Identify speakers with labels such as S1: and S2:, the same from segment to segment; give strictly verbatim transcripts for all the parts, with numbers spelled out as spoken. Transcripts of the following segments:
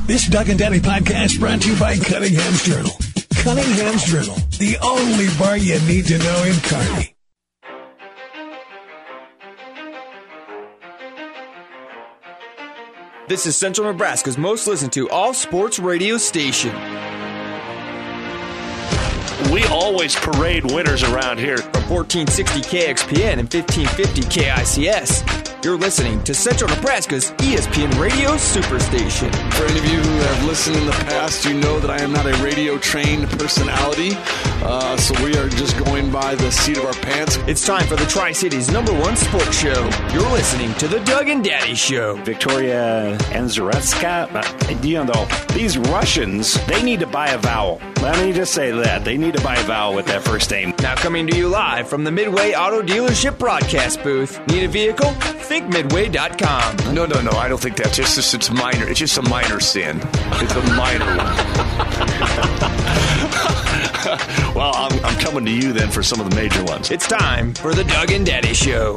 S1: This Doug and Daddy podcast brought to you by Cunningham's Journal. Cunningham's Journal, the only bar you need to know in Kearney.
S2: This is Central Nebraska's most listened to all sports radio station.
S3: We always parade winners around here.
S2: From fourteen sixty K X P N and fifteen fifty K I C S. You're listening to Central Nebraska's E S P N Radio Superstation.
S4: For any of you who have listened in the past, you know that I am not a radio-trained personality, uh, so we are just going by the seat of our pants.
S2: It's time for the Tri-Cities' number one sports show. You're listening to the Doug and Daddy Show.
S5: Victoria Azaretska, you know, these Russians, they need to buy a vowel. Let me just say that. They need to buy a vowel with that first name.
S2: Now coming to you live from the Midway Auto Dealership broadcast booth. Need a vehicle? think midway dot com.
S6: No, no, no. I don't think that's just, it's, it's minor. It's just a minor sin. It's a minor one.
S3: Well, I'm, I'm coming to you then for some of the major ones.
S2: It's time for the Doug and Daddy Show.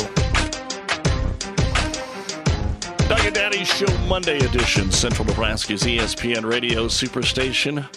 S3: Doug and Daddy Show Monday edition, Central Nebraska's E S P N Radio Superstation.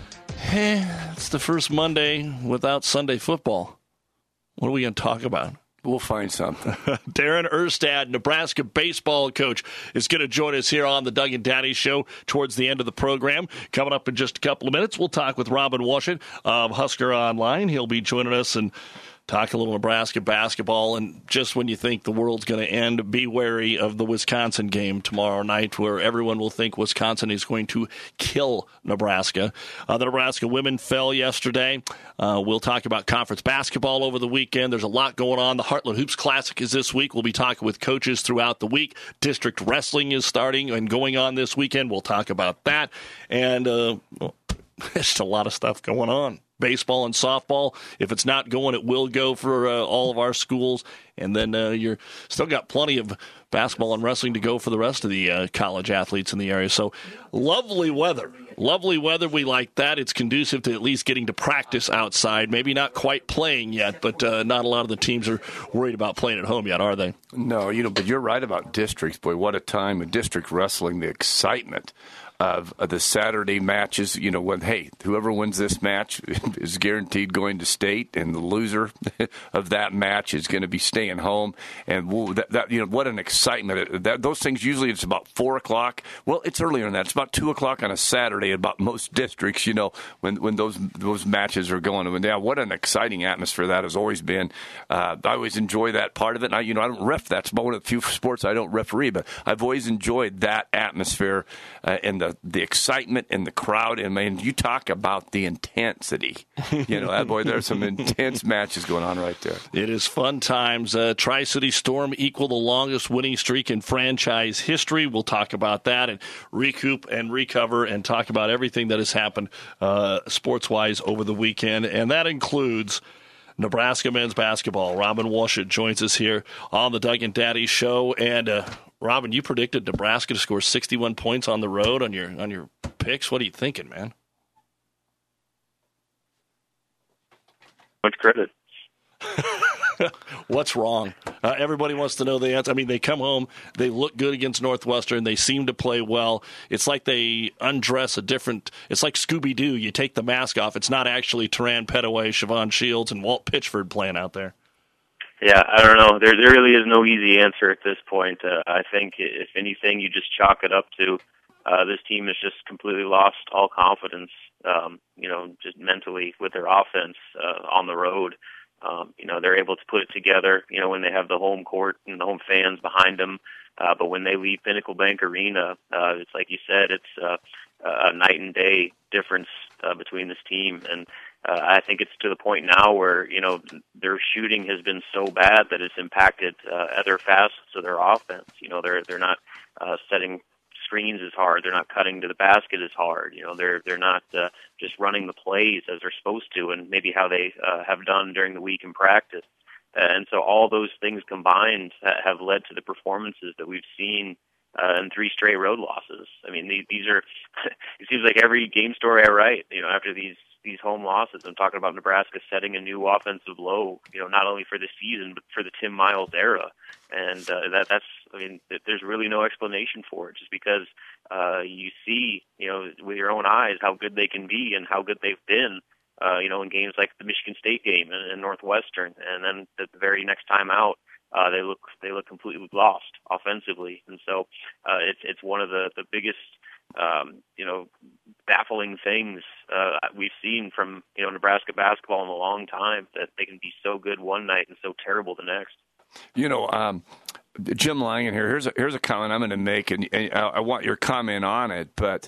S3: Hey, it's the first Monday without Sunday football. What are we going to talk about?
S6: We'll find something.
S3: Darren Erstad, Nebraska baseball coach, is going to join us here on the Doug and Daddy Show towards the end of the program. Coming up in just a couple of minutes, we'll talk with Robin Washut of Husker Online. He'll be joining us and talk a little Nebraska basketball. And just when you think the world's going to end, be wary of the Wisconsin game tomorrow night, where everyone will think Wisconsin is going to kill Nebraska. Uh, the Nebraska women fell yesterday. Uh, we'll talk about conference basketball over the weekend. There's a lot going on. The Heartland Hoops Classic is this week. We'll be talking with coaches throughout the week. District wrestling is starting and going on this weekend. We'll talk about that. And uh, well, there's just a lot of stuff going on. Baseball and softball. If it's not going, it will go for uh, all of our schools. And then uh, you're still got plenty of basketball and wrestling to go for the rest of the uh, college athletes in the area. So lovely weather. Lovely weather. We like that. It's conducive to at least getting to practice outside. Maybe not quite playing yet, but uh, not a lot of the teams are worried about playing at home yet, are they?
S6: No, you know, but you're right about districts. Boy, what a time of district wrestling, the excitement of, of the Saturday matches. You know, when, hey, whoever wins this match is guaranteed going to state, and the loser of that match is going to be staying home. And whoa, that, that, you know, what an excitement. That, those things, usually it's about four o'clock. Well, it's earlier than that. It's about two o'clock on a Saturday about most districts, you know, when when those those matches are going. And yeah, what an exciting atmosphere that has always been. Uh, I always enjoy that part of it. And I, you know, I don't ref. That's one of the few sports I don't referee, but I've always enjoyed that atmosphere uh, and the the excitement in the crowd. And man, you talk about the intensity. You know, that boy, there's some intense matches going on right there.
S3: It is fun times. Uh, Tri-City Storm equal the longest winning streak in franchise history. We'll talk about that and recoup and recover and talk about everything that has happened uh, sports-wise over the weekend. And that includes Nebraska men's basketball. Robin Washut joins us here on the Doug and Daddy Show. And uh, Robin, you predicted Nebraska to score sixty-one points on the road on your on your picks. What are you thinking, man?
S7: Much credit.
S3: What's wrong? Uh, everybody wants to know the answer. I mean, they come home, they look good against Northwestern, they seem to play well. It's like they undress a different, it's like Scooby-Doo. You take the mask off. It's not actually Teran Petaway, Siobhan Shields, and Walt Pitchford playing out there.
S7: Yeah, I don't know. There there really is no easy answer at this point. Uh, I think, if anything, you just chalk it up to uh, this team has just completely lost all confidence, um, you know, just mentally with their offense uh, on the road. Um, you know, they're able to put it together, you know, when they have the home court and the home fans behind them. Uh, but when they leave Pinnacle Bank Arena, uh, it's like you said, it's uh, a night and day difference uh, between this team. And uh, I think it's to the point now where, you know, their shooting has been so bad that it's impacted uh, other facets of their offense. You know, they're they're not uh, setting screens as hard. They're not cutting to the basket as hard. You know, they're they're not uh, just running the plays as they're supposed to, and maybe how they uh, have done during the week in practice. Uh, and so all those things combined uh, have led to the performances that we've seen uh, in three straight road losses. I mean, these, these are. It seems like every game story I write, you know, after these these home losses, I'm talking about Nebraska setting a new offensive low. You know, not only for the season but for the Tim Miles era. And uh, that that's mean, th- there's really no explanation for it, just because uh, you see, you know, with your own eyes how good they can be and how good they've been, uh, you know, in games like the Michigan State game and, and Northwestern, and then the very next time out, uh, they look they look completely lost offensively, and so uh, it's it's one of the the biggest. Um, you know, baffling things uh, we've seen from, you know, Nebraska basketball in a long time, that they can be so good one night and so terrible the next.
S6: You know, um, Jim Langen here, here's a, here's a comment I'm going to make, and, and I, I want your comment on it. But,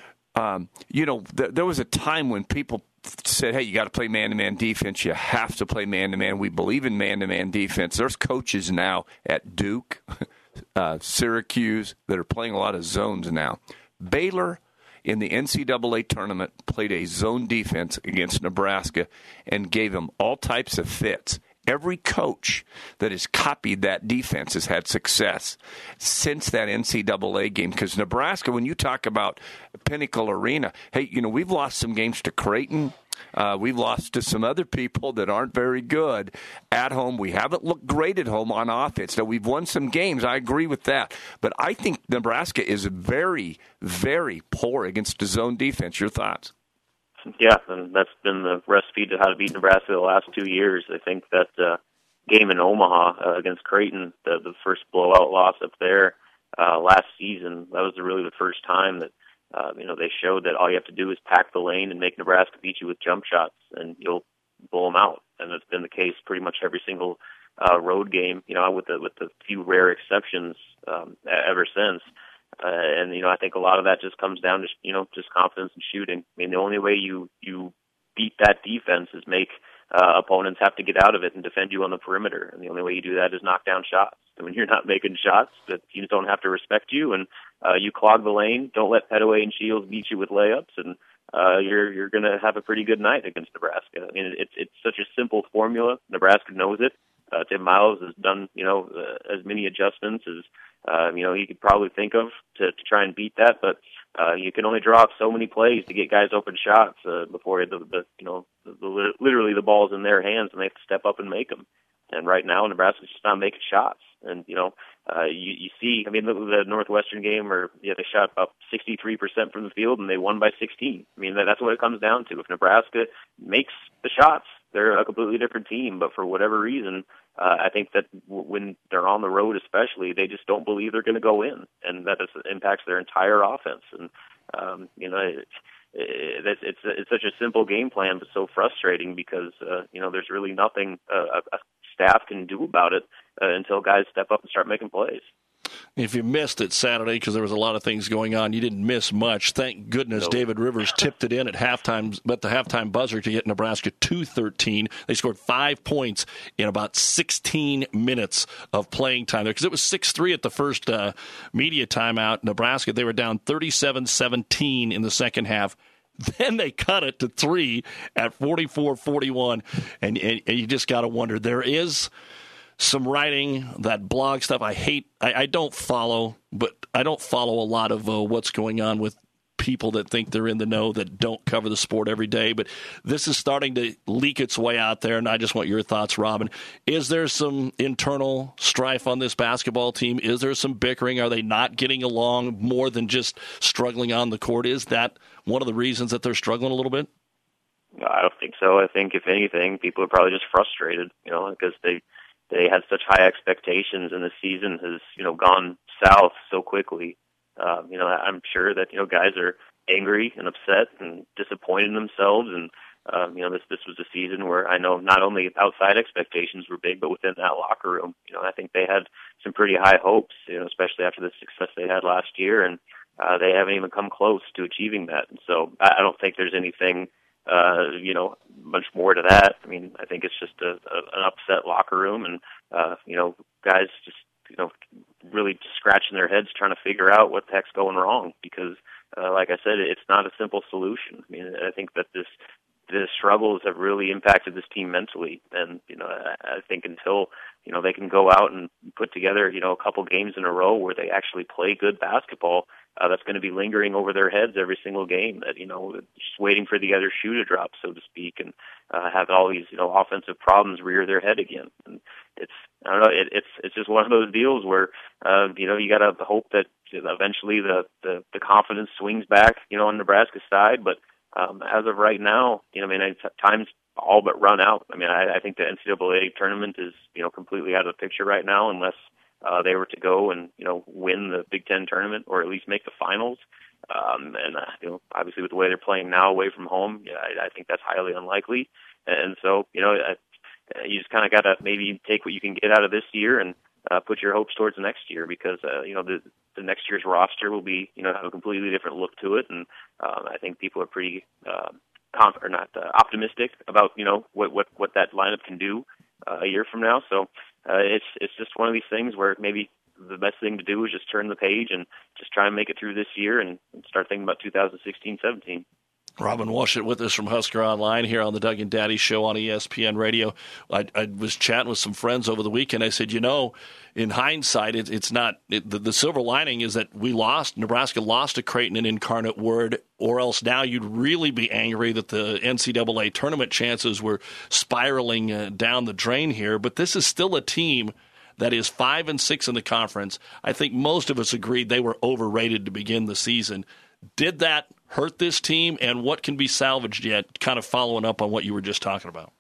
S6: um, you know, th- there was a time when people said, hey, you got to play man-to-man defense. You have to play man-to-man. We believe in man-to-man defense. There's coaches now at Duke, uh, Syracuse that are playing a lot of zones now. Baylor in the N C double A tournament played a zone defense against Nebraska and gave them all types of fits. Every coach that has copied that defense has had success since that N C double A game. Because Nebraska, when you talk about Pinnacle Arena, hey, you know, we've lost some games to Creighton. Uh, we've lost to some other people that aren't very good at home. We haven't looked great at home on offense. Now, we've won some games. I agree with that. But I think Nebraska is very, very poor against the zone defense. Your thoughts?
S7: Yeah, and that's been the recipe to how to beat Nebraska the last two years. I think that uh, game in Omaha uh, against Creighton, the, the first blowout loss up there uh, last season, that was really the first time that Uh, you know, they showed that all you have to do is pack the lane and make Nebraska beat you with jump shots, and you'll blow them out. And it's been the case pretty much every single uh, road game, you know, with the with the few rare exceptions um, ever since. Uh, and you know, I think a lot of that just comes down to you know just confidence in shooting. I mean, the only way you you beat that defense is make uh, opponents have to get out of it and defend you on the perimeter. And the only way you do that is knock down shots. And when you're not making shots, the teams don't have to respect you, and uh, you clog the lane. Don't let Petaway and Shields beat you with layups, and uh, you're you're going to have a pretty good night against Nebraska. I mean, it's it's such a simple formula. Nebraska knows it. Uh, Tim Miles has done you know uh, as many adjustments as uh, you know he could probably think of to, to try and beat that, but uh, you can only draw up so many plays to get guys open shots uh, before the, the you know the, the, literally the ball's in their hands and they have to step up and make them. And right now, Nebraska's just not making shots. And, you know, uh, you, you see, I mean, the, the Northwestern game, or yeah, they shot about sixty-three percent from the field, and they won by sixteen. I mean, that, that's what it comes down to. If Nebraska makes the shots, they're a completely different team. But for whatever reason, uh, I think that w- when they're on the road especially, they just don't believe they're going to go in, and that is, impacts their entire offense. And, um, you know, it, it, it's, it's such a simple game plan, but so frustrating because, uh, you know, there's really nothing uh, a, a staff can do about it uh, until guys step up and start making plays.
S3: If you missed it Saturday because there was a lot of things going on, you didn't miss much. Thank goodness nope. David Rivers tipped it in at halftime, but the halftime buzzer to get Nebraska to thirteen. They scored five points in about sixteen minutes of playing time there because it was six three at the first uh, media timeout. Nebraska, they were down thirty-seven seventeen in the second half. Then they cut it to three at forty-four forty-one, and, and, and you just got to wonder. There is some writing, that blog stuff I hate. I, I don't follow, but I don't follow a lot of uh, what's going on with people that think they're in the know that don't cover the sport every day. But this is starting to leak its way out there, and I just want your thoughts, Robin. Is there some internal strife on this basketball team? Is there some bickering? Are they not getting along more than just struggling on the court? Is that one of the reasons that they're struggling a little bit?
S7: I don't think so. I think, if anything, people are probably just frustrated, you know, because they they had such high expectations, and the season has, you know, gone south so quickly. Um, you know, I'm sure that, you know, guys are angry and upset and disappointed in themselves. And, um, you know, this, this was a season where I know not only outside expectations were big, but within that locker room, you know, I think they had some pretty high hopes, you know, especially after the success they had last year. And uh, they haven't even come close to achieving that. And so I, I don't think there's anything, uh, you know, much more to that. I mean, I think it's just a, a, an upset locker room, and, uh, you know, guys just, you know, really scratching their heads trying to figure out what the heck's going wrong because, uh, like I said, it's not a simple solution. I mean, I think that this, the struggles have really impacted this team mentally. And, you know, I, I think until, you know, they can go out and put together, you know, a couple games in a row where they actually play good basketball, uh, that's going to be lingering over their heads every single game, that, you know, just waiting for the other shoe to drop, so to speak, and uh, have all these, you know, offensive problems rear their head again. And it's, I don't know. It, it's it's just one of those deals where uh, you know you got to hope that eventually the, the the confidence swings back, you know, on Nebraska's side. But um, as of right now, you know, I mean, time's all but run out. I mean, I, I think the N C double A tournament is, you know, completely out of the picture right now unless uh, they were to go and, you know, win the Big Ten tournament or at least make the finals. Um, and uh, you know, obviously with the way they're playing now away from home, yeah, I, I think that's highly unlikely. And so, you know, I, you just kind of got to maybe take what you can get out of this year and uh, put your hopes towards the next year because, uh, you know, the, the next year's roster will be, you know, have a completely different look to it. And um, I think people are pretty, uh, conf- or not uh, optimistic about, you know, what, what, what that lineup can do uh, a year from now. So uh, it's, it's just one of these things where maybe the best thing to do is just turn the page and just try and make it through this year and start thinking about two thousand sixteen seventeen.
S3: Robin Washut with us from Husker Online here on the Doug and Daddy Show on E S P N Radio. I, I was chatting with some friends over the weekend. I said, you know, in hindsight, it, it's not it, the, the silver lining is that we lost. Nebraska lost to Creighton and Incarnate Word, or else now you'd really be angry that the N C double A tournament chances were spiraling uh, down the drain here. But this is still a team that is five and six in the conference. I think most of us agreed they were overrated to begin the season. Did that hurt this team, and what can be salvaged yet, kind of following up on what you were just talking about?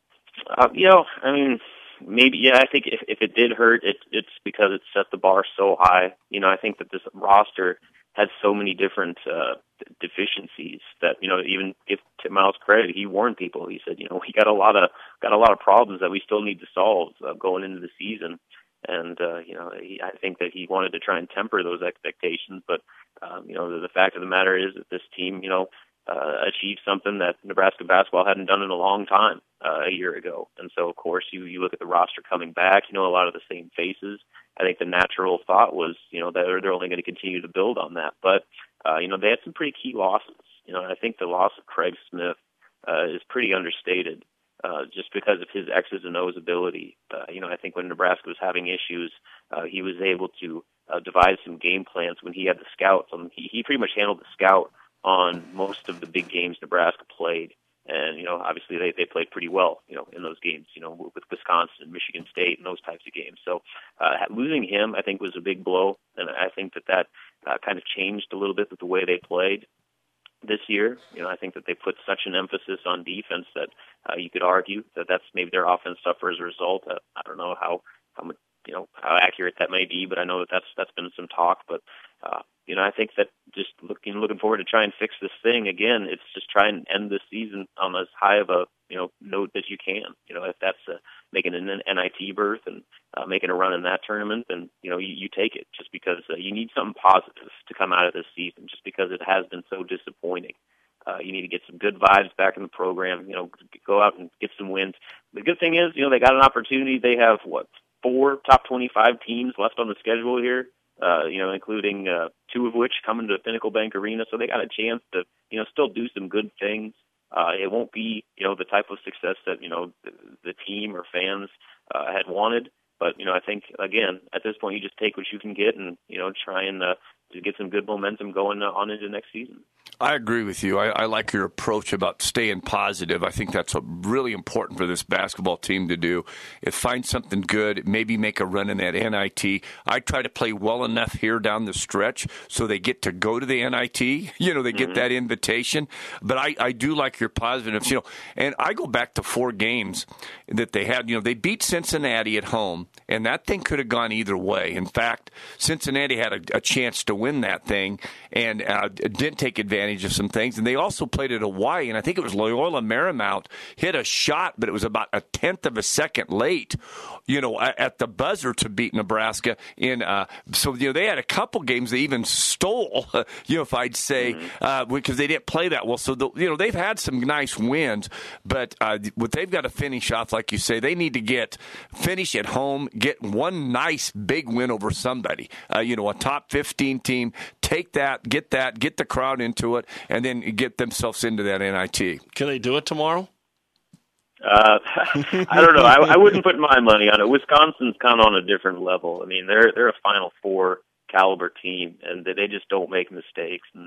S7: Uh, you know, I mean, maybe, yeah, I think if, if it did hurt, it, it's because it set the bar so high. You know, I think that this roster had so many different uh, deficiencies that, you know, even if Tim Miles credit, he warned people. He said, you know, we got a lot of got a lot of problems that we still need to solve uh, going into the season. And, uh, you know, he, I think that he wanted to try and temper those expectations. But, um, you know, the, the fact of the matter is that this team, you know, uh, achieved something that Nebraska basketball hadn't done in a long time uh, a year ago. And so, of course, you, you look at the roster coming back, you know, a lot of the same faces. I think the natural thought was, you know, that they're only going to continue to build on that. But, uh, you know, they had some pretty key losses. You know, I think the loss of Craig Smith uh, is pretty understated. Uh, just because of his X's and O's ability. Uh, you know, I think when Nebraska was having issues, uh, he was able to uh, devise some game plans when he had the scouts. Um, he, he pretty much handled the scout on most of the big games Nebraska played. And, you know, obviously they, they played pretty well, you know, in those games, you know, with Wisconsin and Michigan State and those types of games. So uh, losing him, I think, was a big blow. And I think that that uh, kind of changed a little bit with the way they played this year. You know, I think that they put such an emphasis on defense that uh, you could argue that that's maybe their offense suffer as a result. Uh, I don't know how, how much, you know, how accurate that may be, but I know that that's, that's been some talk. But, uh, you know, I think that just looking, looking forward to try and fix this thing again, it's just try and end this season on as high of a, you know, note as you can. You know, if that's uh, making an N I T berth and uh, making a run in that tournament, then, you know, you, you take it just because uh, you need something positive to come out of this season, just because it has been so disappointing. Uh, you need to get some good vibes back in the program, you know, go out and get some wins. The good thing is, you know, they got an opportunity. They have, what, four top twenty-five teams left on the schedule here, uh, you know, including uh, two of which coming to Pinnacle Bank Arena. So they got a chance to, you know, still do some good things. Uh, it won't be, you know, the type of success that, you know, the, the team or fans uh, had wanted. But, you know, I think, again, at this point, you just take what you can get and, you know, try and uh, to get some good momentum going uh, on into next season.
S6: I agree with you. I, I like your approach about staying positive. I think that's a really important for this basketball team to do. If find something good, maybe make a run in that N I T. I try to play well enough here down the stretch so they get to go to the N I T. You know, they get mm-hmm. that invitation. But I, I do like your positives. You know, and I go back to four games that they had. You know, they beat Cincinnati at home, and that thing could have gone either way. In fact, Cincinnati had a, a chance to win that thing and uh, didn't take advantage of some things. And they also played at Hawaii, and I think it was Loyola Marymount hit a shot, but it was about a tenth of a second late, you know, at the buzzer to beat Nebraska. In uh, so, you know, they had a couple games they even stole, you know, if I'd say, uh, because they didn't play that well. So, the, you know, they've had some nice wins, but uh, what they've got to finish off, like you say, they need to get finish at home, get one nice big win over somebody, uh, you know, a top fifteen team, take that, get that, get the crowd into it, and then get themselves into that N I T.
S3: Can they do it tomorrow?
S7: Uh, I don't know. I, I wouldn't put my money on it. Wisconsin's kind of on a different level. I mean, they're they're a Final Four caliber team, and they just don't make mistakes. And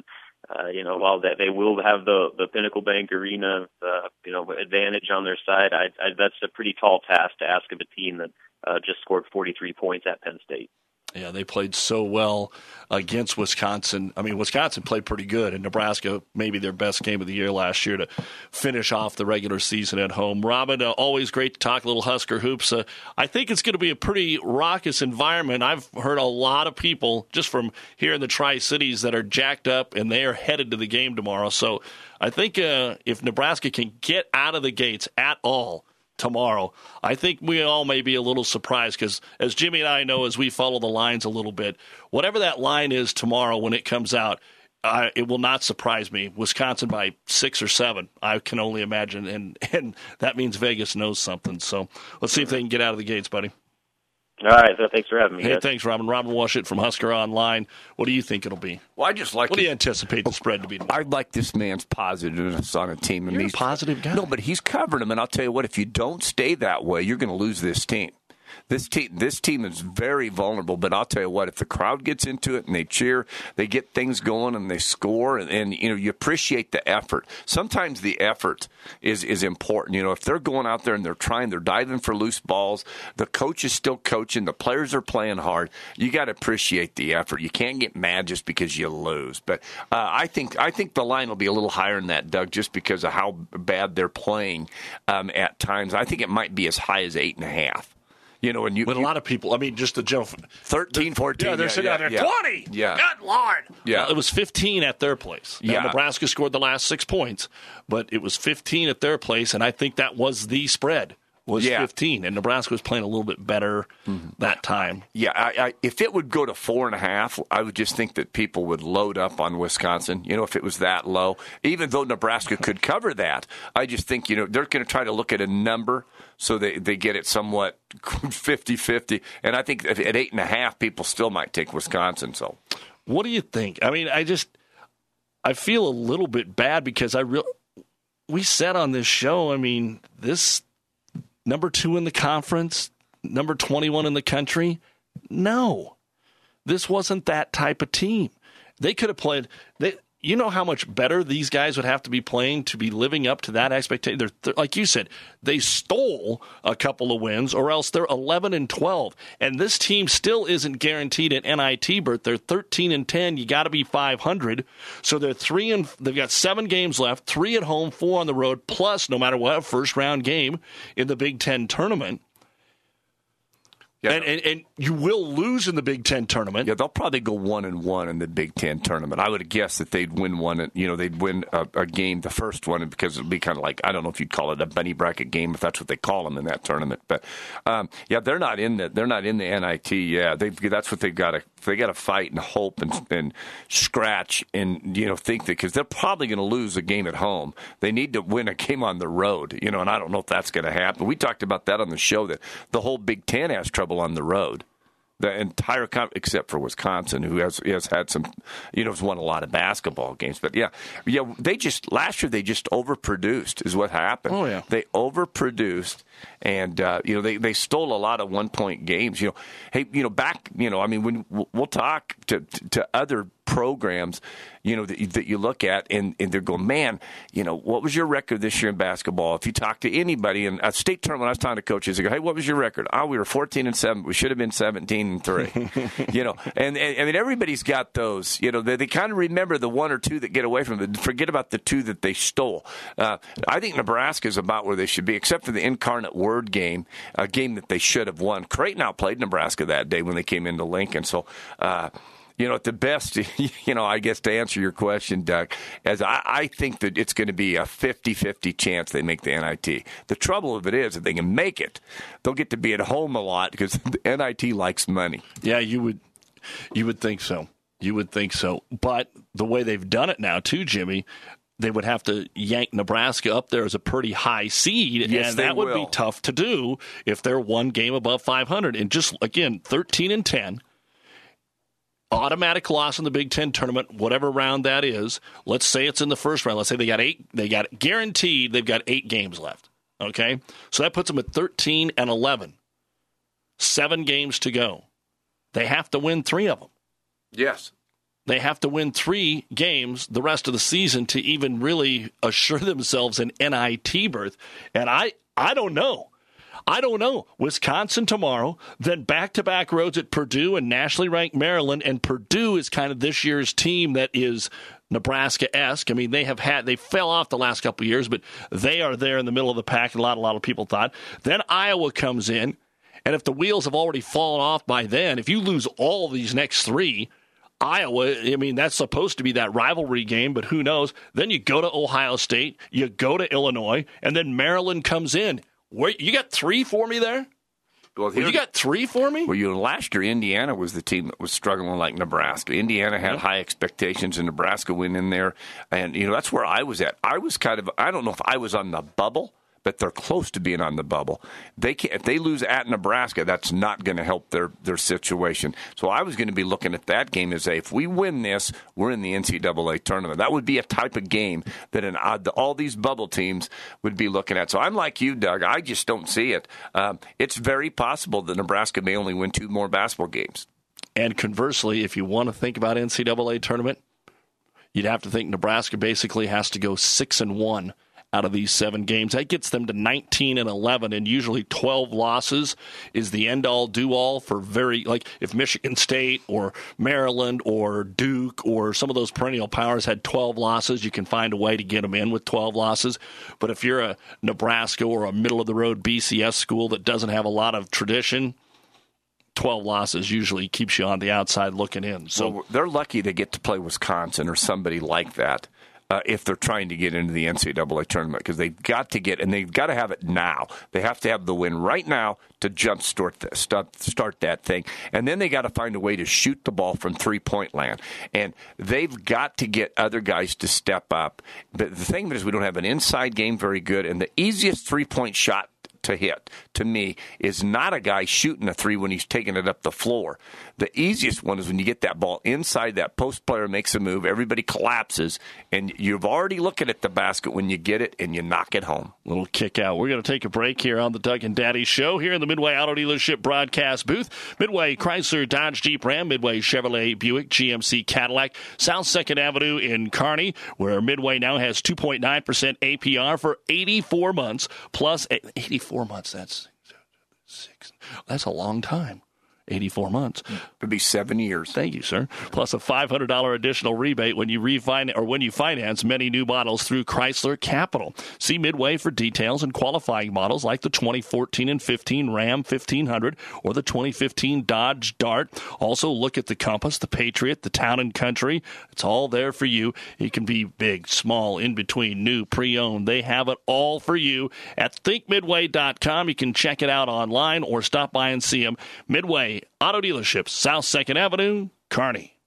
S7: Uh, you know, while that they will have the the Pinnacle Bank Arena, uh, you know, advantage on their side, I, I, that's a pretty tall task to ask of a team that uh, just scored forty-three points at Penn State.
S3: Yeah, they played so well against Wisconsin. I mean, Wisconsin played pretty good, and Nebraska maybe their best game of the year last year to finish off the regular season at home. Robin, uh, always great to talk a little Husker hoops. Uh, I think it's going to be a pretty raucous environment. I've heard a lot of people just from here in the Tri-Cities that are jacked up, and they are headed to the game tomorrow. So I think uh, if Nebraska can get out of the gates at all tomorrow, I think we all may be a little surprised because, as Jimmy and I know, as we follow the lines a little bit, whatever that line is tomorrow when it comes out, uh, it will not surprise me. Wisconsin by six or seven, I can only imagine, and, and that means Vegas knows something. So let's see if they can get out of the gates, buddy.
S7: All right, so thanks for having me.
S3: Hey,
S7: guys.
S3: thanks, Robin. Robin Washut from Husker Online. What do you think it'll be?
S6: Well, I just like.
S3: What
S6: to,
S3: do you anticipate the spread to be?
S6: I like this man's positiveness on a team.
S3: You're
S6: he's,
S3: a positive guy.
S6: No, but he's covering them, and I'll tell you what: if you don't stay that way, you're going to lose this team. This team, this team is very vulnerable, but I'll tell you what, if the crowd gets into it and they cheer, they get things going and they score, and, and you know, you appreciate the effort. Sometimes the effort is, is important. You know, if they're going out there and they're trying, they're diving for loose balls, the coach is still coaching, the players are playing hard, you got to appreciate the effort. You can't get mad just because you lose. But uh, I think I think the line will be a little higher than that, Doug, just because of how bad they're playing um, at times. I think it might be as high as eight and a half. You know, and you,
S3: With a
S6: you,
S3: lot of people, I mean, just the general.
S6: thirteen, fourteen.
S3: Yeah, they're
S6: yeah,
S3: sitting
S6: yeah,
S3: out there,
S6: yeah.
S3: twenty.
S6: Yeah.
S3: Good Lord.
S6: Yeah.
S3: Well, it was fifteen at their place. Now,
S6: Yeah.
S3: Nebraska scored the last six points, but it was fifteen at their place, and I think that was the spread, was
S6: Yeah.
S3: fifteen. And Nebraska was playing a little bit better mm-hmm. that time.
S6: Yeah, I, I, if it would go to four and a half, I would just think that people would load up on Wisconsin. You know, if it was that low, even though Nebraska could cover that, I just think, you know, they're going to try to look at a number so they, they get it somewhat fifty-fifty. And I think at eight and a half, people still might take Wisconsin. So,
S3: what do you think? I mean, I just I feel a little bit bad because I real we said on this show, I mean, this number two in the conference, number twenty-one in the country. No, this wasn't that type of team. They could have played. They, you know how much better these guys would have to be playing to be living up to that expectation. They're, they're, like you said, they stole a couple of wins, or else they're eleven and twelve. And this team still isn't guaranteed an N I T berth. They're thirteen and ten. You got to be five hundred. So they're three and they've got seven games left, three at home, four on the road, plus no matter what, a first round game in the Big Ten tournament. Yeah. And, and and you will lose in the Big Ten tournament.
S6: Yeah, they'll probably go one and one in the Big Ten tournament. I would have guessed that they'd win one. You know, they'd win a, a game, the first one, because it'd be kind of like, I don't know if you'd call it a bunny bracket game, if that's what they call them in that tournament. But um, yeah, they're not in the they're not in the N I T. Yeah, they that's what they've got to they got to fight and hope and and scratch and you know think that because they're probably going to lose a game at home. They need to win a game on the road. You know, and I don't know if that's going to happen. We talked about that on the show that the whole Big Ten has trouble on the road. The entire, except for Wisconsin, who has has had some, you know, has won a lot of basketball games. But yeah, yeah, they just last year they just overproduced is what happened.
S3: Oh yeah,
S6: they overproduced, and uh, you know they, they stole a lot of one point games. You know, hey, you know back, you know, I mean, when we'll talk to to other programs, you know, that you, that you look at and, and they're going, man, you know, what was your record this year in basketball? If you talk to anybody in a state tournament, I was talking to coaches, they go, hey, what was your record? Oh, we were fourteen and seven. We should have been seventeen and three. you know, and, and I mean, everybody's got those, you know, they, they kind of remember the one or two that get away from it. Forget about the two that they stole. Uh, I think Nebraska is about where they should be, except for the Incarnate Word game, a game that they should have won. Creighton outplayed Nebraska that day when they came into Lincoln. So, uh, You know, at the best, you know, I guess to answer your question, Doug, as I, I think that it's going to be a fifty-fifty chance they make the N I T. The trouble of it is, if they can make it, they'll get to be at home a lot because the N I T likes money.
S3: Yeah, you would, you would think so. You would think so. But the way they've done it now, too, Jimmy, they would have to yank Nebraska up there as a pretty high seed,
S6: yes,
S3: and that would
S6: will.
S3: be tough to do if they're one game above five hundred. And just, again, thirteen and ten. Automatic loss in the Big Ten tournament, whatever round that is. Let's say it's in the first round. Let's say they got eight. They got guaranteed. They've got eight games left. Okay, so that puts them at thirteen and eleven. Seven games to go. They have to win three of them.
S6: Yes.
S3: They have to win three games the rest of the season to even really assure themselves an N I T berth. And I, I don't know. I don't know. Wisconsin tomorrow, then back-to-back roads at Purdue and nationally ranked Maryland. And Purdue is kind of this year's team that is Nebraska-esque. I mean, they have had, they fell off the last couple of years, but they are there in the middle of the pack, and a lot, a lot of people thought. Then Iowa comes in, and if the wheels have already fallen off by then, if you lose all these next three, Iowa, I mean, that's supposed to be that rivalry game, but who knows? Then you go to Ohio State, you go to Illinois, and then Maryland comes in. Wait, you got three for me there?
S6: Well,
S3: well, you got three for me?
S6: Well, you know, last year, Indiana was the team that was struggling like Nebraska. Indiana had yeah. high expectations, and Nebraska went in there. And, you know, that's where I was at. I was kind of, I don't know if I was on the bubble, but they're close to being on the bubble. They can't, if they lose at Nebraska, that's not going to help their, their situation. So I was going to be looking at that game as a, if we win this, we're in the N C double A tournament. That would be a type of game that an odd, all these bubble teams would be looking at. So I'm like you, Doug. I just don't see it. Um, it's very possible that Nebraska may only win two more basketball games.
S3: And conversely, if you want to think about N C double A tournament, you'd have to think Nebraska basically has to go six and one out of these seven games. That gets them to nineteen and eleven, and usually twelve losses is the end-all, do-all for very, like if Michigan State or Maryland or Duke or some of those perennial powers had twelve losses, you can find a way to get them in with twelve losses. But if you're a Nebraska or a middle-of-the-road B C S school that doesn't have a lot of tradition, twelve losses usually keeps you on the outside looking in. So
S6: well, they're lucky they get to play Wisconsin or somebody like that. Uh, if they're trying to get into the N C double A tournament, because they've got to get, and they've got to have it now. They have to have the win right now to jumpstart the, start, start that thing. And then they got to find a way to shoot the ball from three-point land. And they've got to get other guys to step up. But the thing is, we don't have an inside game very good, and the easiest three-point shot to hit, to me, is not a guy shooting a three when he's taking it up the floor. The easiest one is when you get that ball inside, that post player makes a move, everybody collapses, and you've already looking at the basket when you get it, and you knock it home.
S3: Little kick out. We're going to take a break here on the Doug and Daddy Show here in the Midway Auto Dealership broadcast booth. Midway Chrysler, Dodge, Jeep, Ram, Midway Chevrolet, Buick, G M C, Cadillac, South second Avenue in Kearney, where Midway now has two point nine percent A P R for eighty-four months, plus eighty-four months. That's six. That's a long time. eighty-four months.
S6: Could be seven years.
S3: Thank you, sir. Plus a five hundred dollars additional rebate when you refinance or when you finance many new models through Chrysler Capital. See Midway for details and qualifying models like the twenty fourteen and fifteen Ram fifteen hundred or the twenty fifteen Dodge Dart. Also look at the Compass, the Patriot, the Town and Country. It's all there for you. It can be big, small, in between, new, pre-owned. They have it all for you at think midway dot com. You can check it out online or stop by and see them. Midway Auto Dealerships, South second Avenue, Kearney.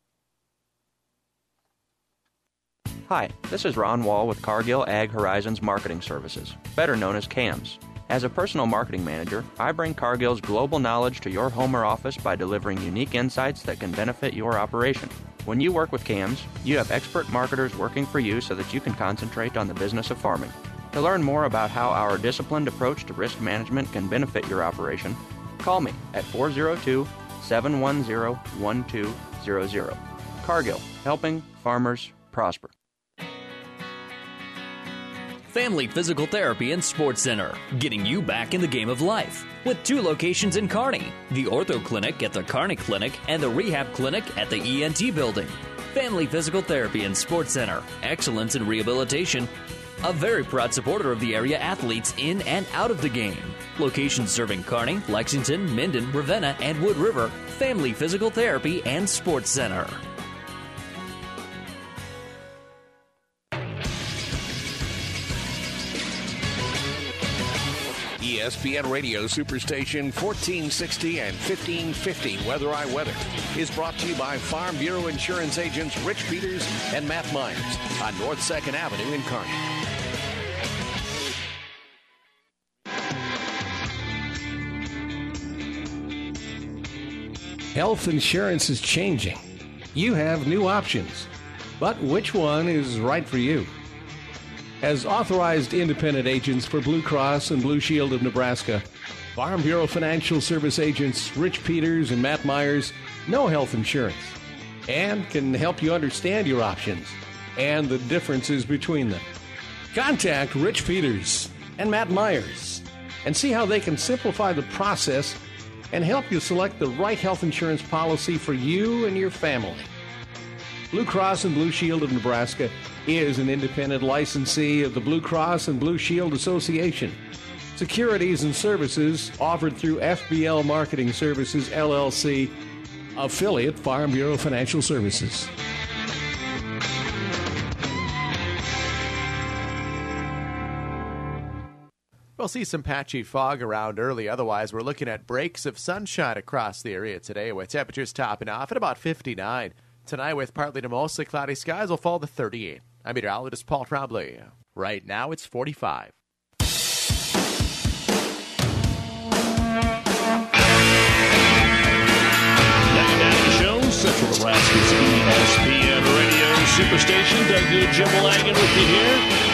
S8: Hi, this is Ron Wall with Cargill Ag Horizons Marketing Services, better known as C A M S. As a personal marketing manager, I bring Cargill's global knowledge to your home or office by delivering unique insights that can benefit your operation. When you work with C A M S, you have expert marketers working for you so that you can concentrate on the business of farming. To learn more about how our disciplined approach to risk management can benefit your operation, call me at four oh two, seven one zero, one two zero zero. Cargill, helping farmers prosper.
S9: Family Physical Therapy and Sports Center, getting you back in the game of life. With two locations in Kearney, the Ortho Clinic at the Kearney Clinic and the Rehab Clinic at the E N T Building. Family Physical Therapy and Sports Center, excellence in rehabilitation. A very proud supporter of the area athletes in and out of the game. Locations serving Kearney, Lexington, Minden, Ravenna, and Wood River. Family Physical Therapy and Sports Center.
S10: E S P N Radio Superstation fourteen sixty and fifteen fifty Weather I Weather is brought to you by Farm Bureau Insurance agents Rich Peters and Matt Myers on North second Avenue in Kearney.
S11: Health insurance is changing. You have new options. But which one is right for you? As authorized independent agents for Blue Cross and Blue Shield of Nebraska, Farm Bureau Financial Service agents Rich Peters and Matt Myers know health insurance. and can help you understand your options and the differences between them. Contact Rich Peters and Matt Myers and see how they can simplify the process and help you select the right health insurance policy for you and your family. Blue Cross and Blue Shield of Nebraska is an independent licensee of the Blue Cross and Blue Shield Association. Securities and services offered through F B L Marketing Services, L L C, affiliate Farm Bureau Financial Services.
S12: We'll see some patchy fog around early. Otherwise, we're looking at breaks of sunshine across the area today, with temperatures topping off at about fifty-nine. Tonight, with partly to mostly cloudy skies, will fall to thirty-eight. I'm meteorologist Paul Trombley. Right now, it's forty-five.
S3: Central Nebraska's E S P N Radio Superstation. Doug Good, Jim Lagan with you here.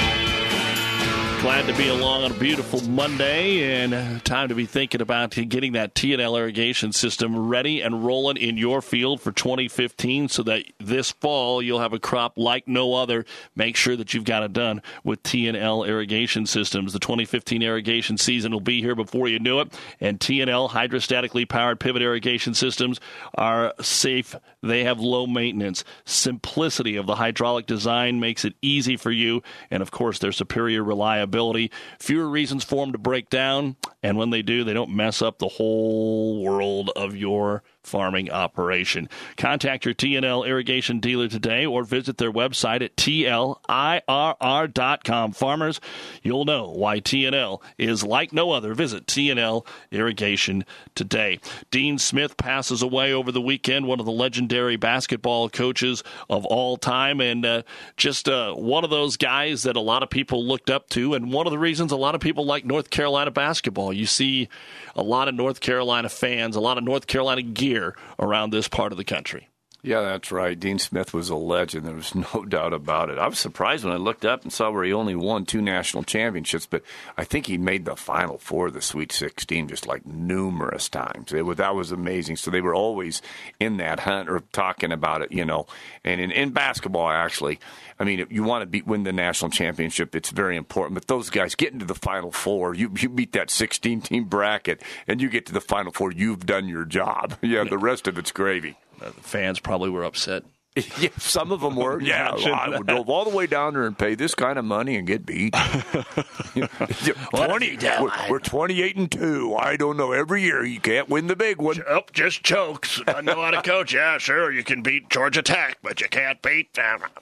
S3: Glad to be along on a beautiful Monday, and time to be thinking about getting that T and L irrigation system ready and rolling in your field for twenty fifteen so that this fall you'll have a crop like no other. Make sure that you've got it done with T and L irrigation systems. The twenty fifteen irrigation season will be here before you know it, and T and L hydrostatically powered pivot irrigation systems are safe. They have low maintenance. Simplicity of the hydraulic design makes it easy for you, and of course their superior reliability. Fewer reasons for them to break down, and when they do, they don't mess up the whole world of your farming operation. Contact your T and L irrigation dealer today or visit their website at T L I R R dot com. Farmers, you'll know why T and L is like no other. Visit T and L Irrigation today. Dean Smith passes away over the weekend, one of the legendary basketball coaches of all time, and uh, just uh, one of those guys that a lot of people looked up to, and one of the reasons a lot of people like North Carolina basketball. You see a lot of North Carolina fans, a lot of North Carolina gear around this part of the country.
S6: Yeah, that's right. Dean Smith was a legend. There was no doubt about it. I was surprised when I looked up and saw where he only won two national championships, but I think he made the Final Four of the Sweet sixteen just like numerous times. It was, that was amazing. So they were always in that hunt or talking about it, you know. And in, in basketball, actually, I mean, if you want to beat, win the national championship, it's very important. But those guys get into the Final Four. You you beat that sixteen-team bracket, and you get to the Final Four. You've done your job. Yeah, the rest of it's gravy.
S3: Uh, the fans probably were upset.
S6: Yeah, some of them were. Yeah, I drove all the way down there and pay this kind of money and get beat. twenty, we're, we're twenty-eight and two. I don't know. Every year you can't win the big one.
S3: Oh, just chokes. I know how to coach. Yeah, sure, you can beat Georgia Tech, but you can't beat.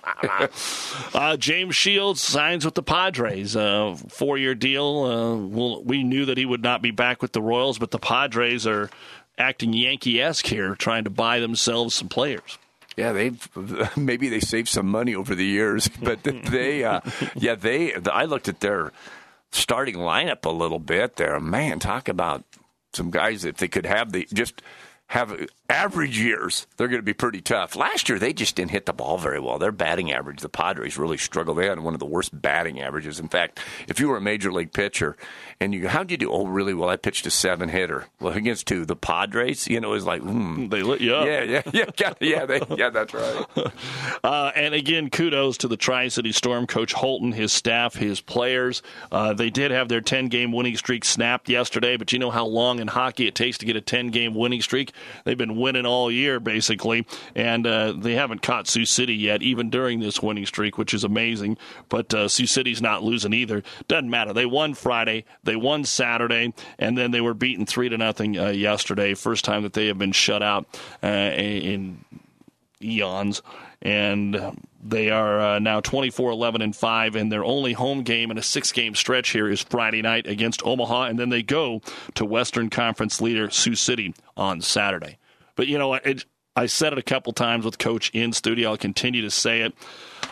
S3: uh, James Shields signs with the Padres, uh, four-year deal. Uh, well, we knew that he would not be back with the Royals, but the Padres are acting Yankee-esque here, trying to buy themselves some players.
S6: Yeah, they maybe they saved some money over the years, but they, uh, yeah, they. I looked at their starting lineup a little bit there. Man, talk about some guys that they could have the just have average years. They're going to be pretty tough. Last year, they just didn't hit the ball very well. Their batting average, the Padres really struggled. They had one of the worst batting averages. In fact, if you were a major league pitcher and you, how'd you do? Oh, really well. I pitched a seven hitter. Well, against two, the Padres. You know, it was like, hmm.
S3: They lit you up.
S6: Yeah, yeah, yeah, yeah. They, yeah, that's right.
S3: uh, and again, kudos to the Tri-City Storm, Coach Holton, his staff, his players. Uh, they did have their ten-game winning streak snapped yesterday, but you know how long in hockey it takes to get a ten-game winning streak. They've been winning all year, basically, and uh, they haven't caught Sioux City yet, even during this winning streak, which is amazing. But uh, Sioux City's not losing either. Doesn't matter. They won Friday, they won Saturday, and then they were beaten three to nothing uh, yesterday. First time that they have been shut out uh, in eons. And they are uh, now twenty-four eleven and five, and their only home game in a six-game stretch here is Friday night against Omaha, and then they go to Western Conference leader Sioux City on Saturday. But, you know, it, I said it a couple times with Coach in studio. I'll continue to say it.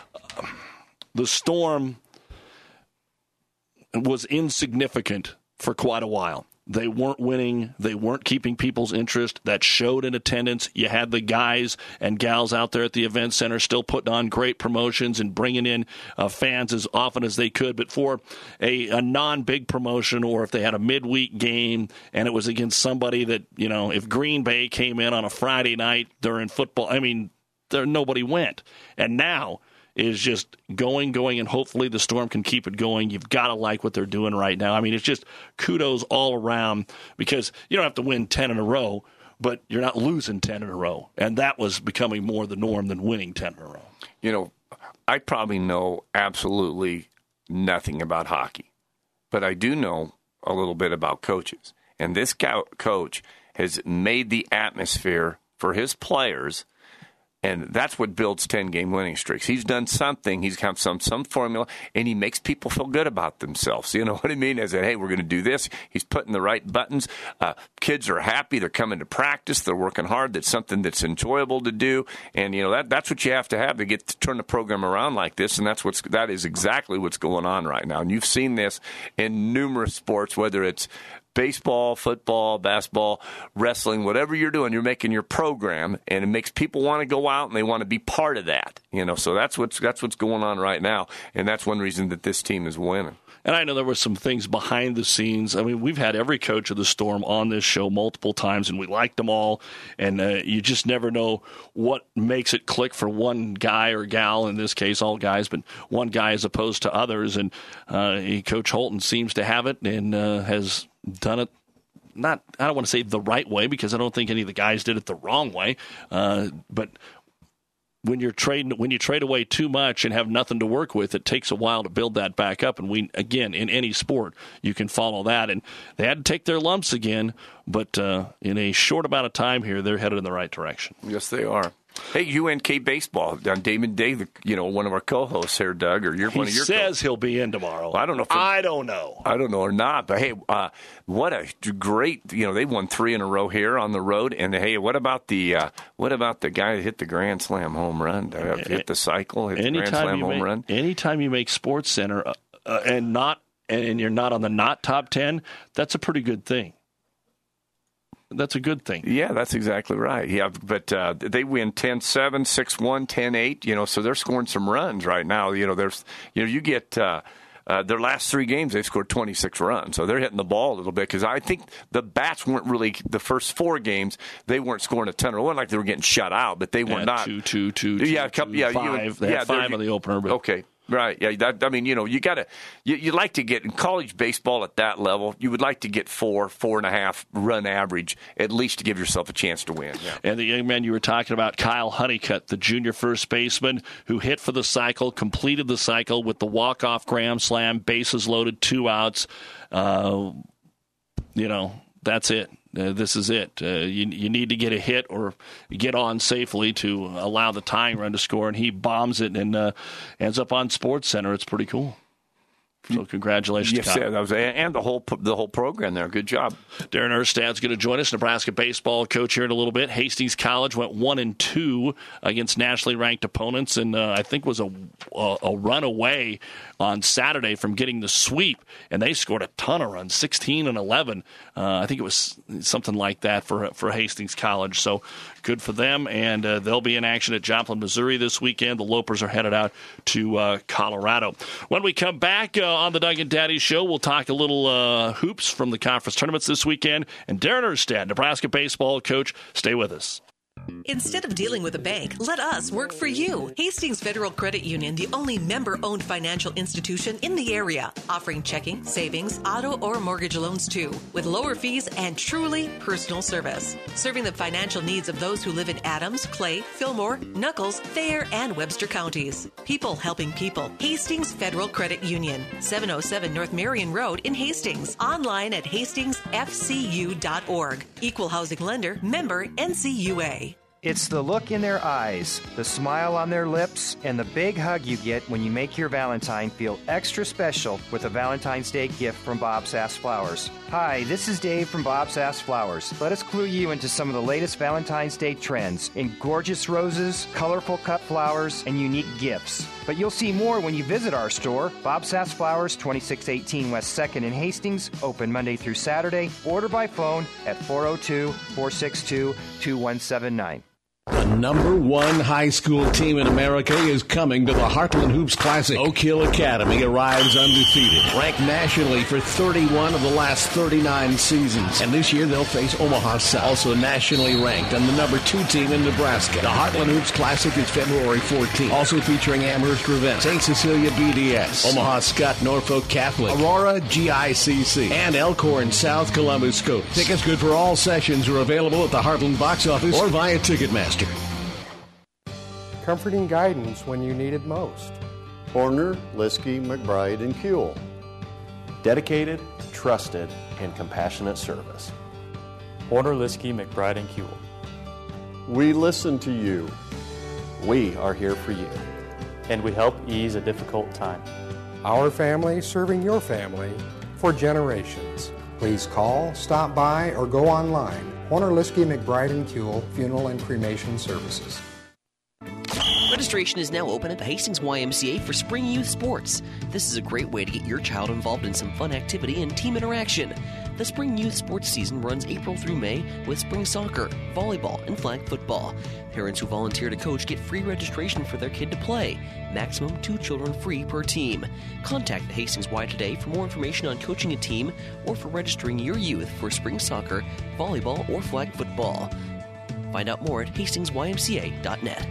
S3: The Storm was insignificant for quite a while. They weren't winning. They weren't keeping people's interest. That showed in attendance. You had the guys and gals out there at the event center still putting on great promotions and bringing in uh, fans as often as they could. But for a, a non-big promotion, or if they had a midweek game and it was against somebody that, you know, if Green Bay came in on a Friday night during football, I mean, there nobody went. And now is just going, going, and hopefully the Storm can keep it going. You've got to like what they're doing right now. I mean, it's just kudos all around because you don't have to win ten in a row, but you're not losing ten in a row. And that was becoming more the norm than winning ten in a row.
S6: You know, I probably know absolutely nothing about hockey, but I do know a little bit about coaches. And this co- coach has made the atmosphere for his players, and that's what builds ten-game winning streaks. He's done something. He's got some some formula, and he makes people feel good about themselves. You know what I mean? As in, hey, we're going to do this. He's putting the right buttons. Uh, kids are happy. They're coming to practice. They're working hard. That's something that's enjoyable to do. And, you know, that that's what you have to have to get to turn the program around like this, and that's what's that is exactly what's going on right now. And you've seen this in numerous sports, whether it's baseball, football, basketball, wrestling, whatever you're doing, you're making your program, and it makes people want to go out and they want to be part of that. You know, so that's what's that's what's going on right now, and that's one reason that this team is winning.
S3: And I know there were some things behind the scenes. I mean, we've had every coach of the Storm on this show multiple times, and we liked them all. And uh, you just never know what makes it click for one guy or gal, in this case, all guys, but one guy as opposed to others. And uh, Coach Holton seems to have it and uh, has done it. Not, I don't want to say the right way because I don't think any of the guys did it the wrong way. Uh, but when you're trading, when you trade away too much and have nothing to work with, it takes a while to build that back up. And we, again, in any sport, you can follow that. And they had to take their lumps again, but uh, in a short amount of time here, they're headed in the right direction.
S6: Yes, they are. Hey, U N K baseball. Uh, Damon Day, you know, one of our co-hosts here, Doug, or you're
S3: he
S6: one of your.
S3: He says
S6: co-
S3: he'll be in tomorrow.
S6: Well, I don't know. If
S3: I don't know.
S6: I don't know or not. But hey, uh, what a great! You know, they won three in a row here on the road. And hey, what about the uh, what about the guy that hit the grand slam home run? Uh, hit the cycle, hit the grand slam home
S3: make,
S6: run.
S3: Anytime you make Sports Center uh, uh, and not and you're not on the not top ten, that's a pretty good thing. That's a good thing.
S6: Yeah, that's exactly right. Yeah, but uh, they win ten seven, six one, ten eight, you know, so they're scoring some runs right now. You know, there's, you know, you get uh, uh, their last three games, they've scored twenty-six runs. So they're hitting the ball a little bit because I think the bats weren't really, the first four games, they weren't scoring a ton. It wasn't like they were getting shut out, but they were
S3: yeah,
S6: not.
S3: Two, two, two,
S6: yeah,
S3: two,
S6: a couple,
S3: two,
S6: yeah,
S3: five.
S6: You,
S3: they
S6: yeah,
S3: had five on the opener. But.
S6: Okay. Right, yeah. That, I mean, you know, you got to, you, you like to get in college baseball at that level. You would like to get four, four and a half run average at least to give yourself a chance to win. Yeah.
S3: And the young man you were talking about, Kyle Honeycutt, the junior first baseman who hit for the cycle, completed the cycle with the walk-off grand slam, bases loaded, two outs. Uh, you know, that's it. Uh, this is it. Uh, you, you need to get a hit or get on safely to allow the tying run to score, and he bombs it and uh, ends up on Sports Center. It's pretty cool. So congratulations
S6: yes,
S3: to Kyle.
S6: That was, and the whole the whole program there. Good job.
S3: Darren Erstad's going to join us, Nebraska baseball coach here in a little bit. Hastings College went one and two against nationally ranked opponents, and uh, I think was a, a a run away on Saturday from getting the sweep, and they scored a ton of runs, sixteen and eleven. Uh, I think it was something like that for for Hastings College. So good for them, and uh, they'll be in action at Joplin, Missouri this weekend. The Lopers are headed out to uh, Colorado. When we come back uh, on the Doug and Daddy Show, we'll talk a little uh, hoops from the conference tournaments this weekend. And Darren Erstad, Nebraska baseball coach, stay with us.
S13: Instead of dealing with a bank, let us work for you. Hastings Federal Credit Union, the only member-owned financial institution in the area, offering checking, savings, auto, or mortgage loans too, with lower fees and truly personal service. Serving the financial needs of those who live in Adams, Clay, Fillmore, Nuckolls, Thayer, and Webster counties. People helping people. Hastings Federal Credit Union, seven oh seven North Marion Road in Hastings. Online at hastings f c u dot org. Equal housing lender, member N C U A.
S14: It's the look in their eyes, the smile on their lips, and the big hug you get when you make your Valentine feel extra special with a Valentine's Day gift from Bob Sass Flowers. Hi, this is Dave from Bob Sass Flowers. Let us clue you into some of the latest Valentine's Day trends in gorgeous roses, colorful cut flowers, and unique gifts. But you'll see more when you visit our store, Bob Sass Flowers, twenty-six eighteen West second in Hastings, open Monday through Saturday. Order by phone at four oh two, four six two, two one seven nine.
S1: The
S11: number one high school team in America is coming to the Heartland Hoops Classic. Oak Hill Academy arrives undefeated, ranked nationally for thirty-one of the last thirty-nine seasons. And this year they'll face Omaha South, also nationally ranked and the number two team in Nebraska. The Heartland Hoops Classic is February fourteenth, also featuring Amherst Ravenna, Saint Cecilia B D S, Omaha Scott Norfolk Catholic, Aurora G I C C, and Elkhorn South Columbus Coast. Tickets good for all sessions are available at the Heartland box office or via Ticketmaster.
S15: Comforting guidance when you need it most.
S16: Horner, Liskey, McBride, and Kuehl.
S17: Dedicated, trusted, and compassionate service.
S18: Horner, Liskey, McBride, and Kuehl.
S16: We listen to you.
S17: We are here for you.
S18: And we help ease a difficult time.
S15: Our family serving your family for generations. Please call, stop by, or go online. Horner, Liskey, McBride, and Kuehl Funeral and Cremation Services.
S19: Registration is now open at the Hastings Y M C A for Spring Youth Sports. This is a great way to get your child involved in some fun activity and team interaction. The Spring Youth Sports season runs April through May with spring soccer, volleyball, and flag football. Parents who volunteer to coach get free registration for their kid to play. Maximum two children free per team. Contact the Hastings Y today for more information on coaching a team or for registering your youth for spring soccer, volleyball, or flag football. Find out more at hastings y m c a dot net.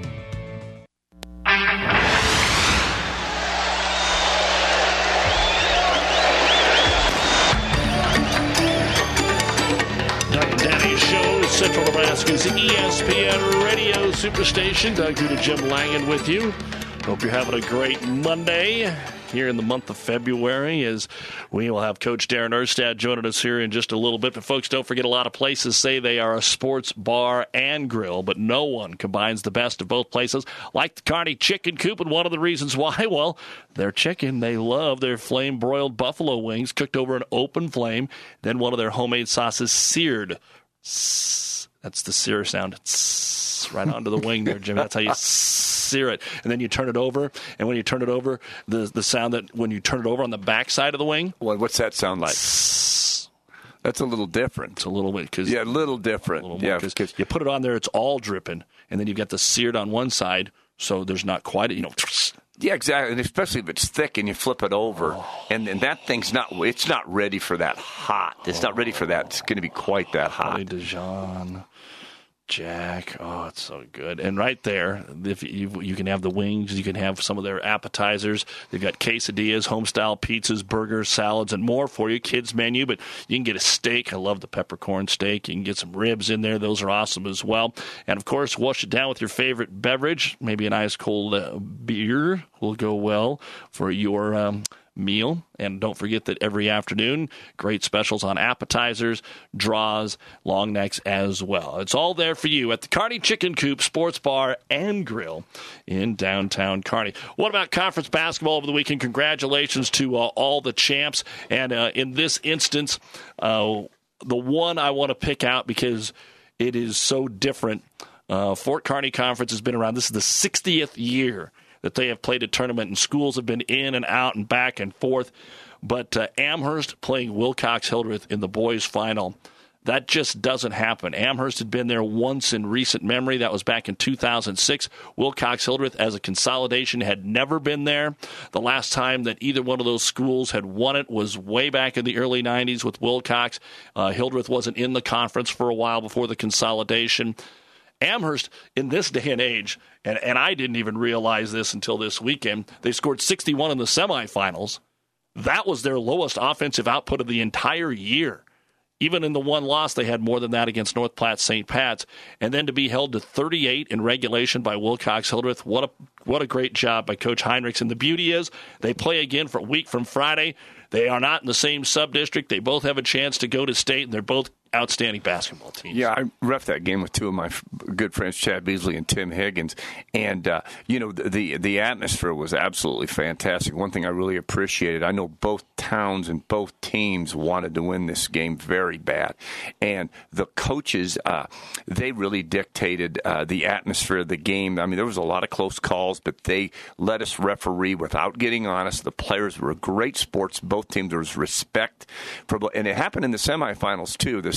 S3: Doug and Danny Show, Central Nebraska's E S P N Radio Superstation. Doug Duda, Jim Langen with you. Hope you're having a great Monday here in the month of February, as we will have Coach Darren Erstad joining us here in just a little bit. But folks, don't forget, a lot of places say they are a sports bar and grill, but no one combines the best of both places, like the Kearney Chicken Coop. And one of the reasons why, well, their chicken, they love their flame-broiled buffalo wings cooked over an open flame, then one of their homemade sauces seared. That's the sear sound. Right onto the wing there, Jimmy. That's how you sear it. And then you turn it over, and when you turn it over, the the sound that when you turn it over on the back side of the wing.
S6: Well, what's that sound like? That's a little different.
S3: It's a little bit. Cause,
S6: yeah, a little different.
S3: A little
S6: yeah,
S3: because you put it on there, it's all dripping, and then you've got the seared on one side, so there's not quite, you know.
S6: Yeah, exactly, and especially if it's thick and you flip it over, oh. and, and that thing's not, it's not ready for that hot. It's oh. not ready for that. It's going to be quite that hot.
S3: Hey, Dijon. Jack, oh, it's so good. And right there, if you, you can have the wings, you can have some of their appetizers. They've got quesadillas, home-style pizzas, burgers, salads, and more for you. Kids menu, but you can get a steak. I love the peppercorn steak. You can get some ribs in there. Those are awesome as well. And, of course, wash it down with your favorite beverage. Maybe an ice-cold uh, beer will go well for your um meal. And don't forget that every afternoon, great specials on appetizers, draws, long necks as well. It's all there for you at the Kearney Chicken Coop Sports Bar and Grill in downtown Kearney. What about conference basketball over the weekend? Congratulations to uh, all the champs. And uh, in this instance, uh, the one I want to pick out because it is so different. Uh, Fort Kearney Conference has been around. This is the sixtieth year that they have played a tournament, and schools have been in and out and back and forth. But uh, Amherst playing Wilcox-Hildreth in the boys' final, that just doesn't happen. Amherst had been there once in recent memory. That was back in two thousand six. Wilcox-Hildreth, as a consolidation, had never been there. The last time that either one of those schools had won it was way back in the early nineties with Wilcox. Uh, Hildreth wasn't in the conference for a while before the consolidation. Amherst, in this day and age, and, and I didn't even realize this until this weekend, they scored sixty-one in the semifinals. That was their lowest offensive output of the entire year. Even in the one loss, they had more than that against North Platte Saint Pat's. And then to be held to thirty-eight in regulation by Wilcox-Hildreth, what a, what a great job by Coach Heinrichs. And the beauty is they play again for a week from Friday. They are not in the same sub-district. They both have a chance to go to state, and they're both outstanding basketball teams.
S6: Yeah, I ref that game with two of my good friends, Chad Beasley and Tim Higgins. And, uh, you know, the, the the atmosphere was absolutely fantastic. One thing I really appreciated, I know both towns and both teams wanted to win this game very bad. And the coaches, uh, they really dictated uh, the atmosphere of the game. I mean, there was a lot of close calls, but they let us referee without getting honest. The players were great sports. Both teams, there was respect. For, and it happened in the semifinals, too. The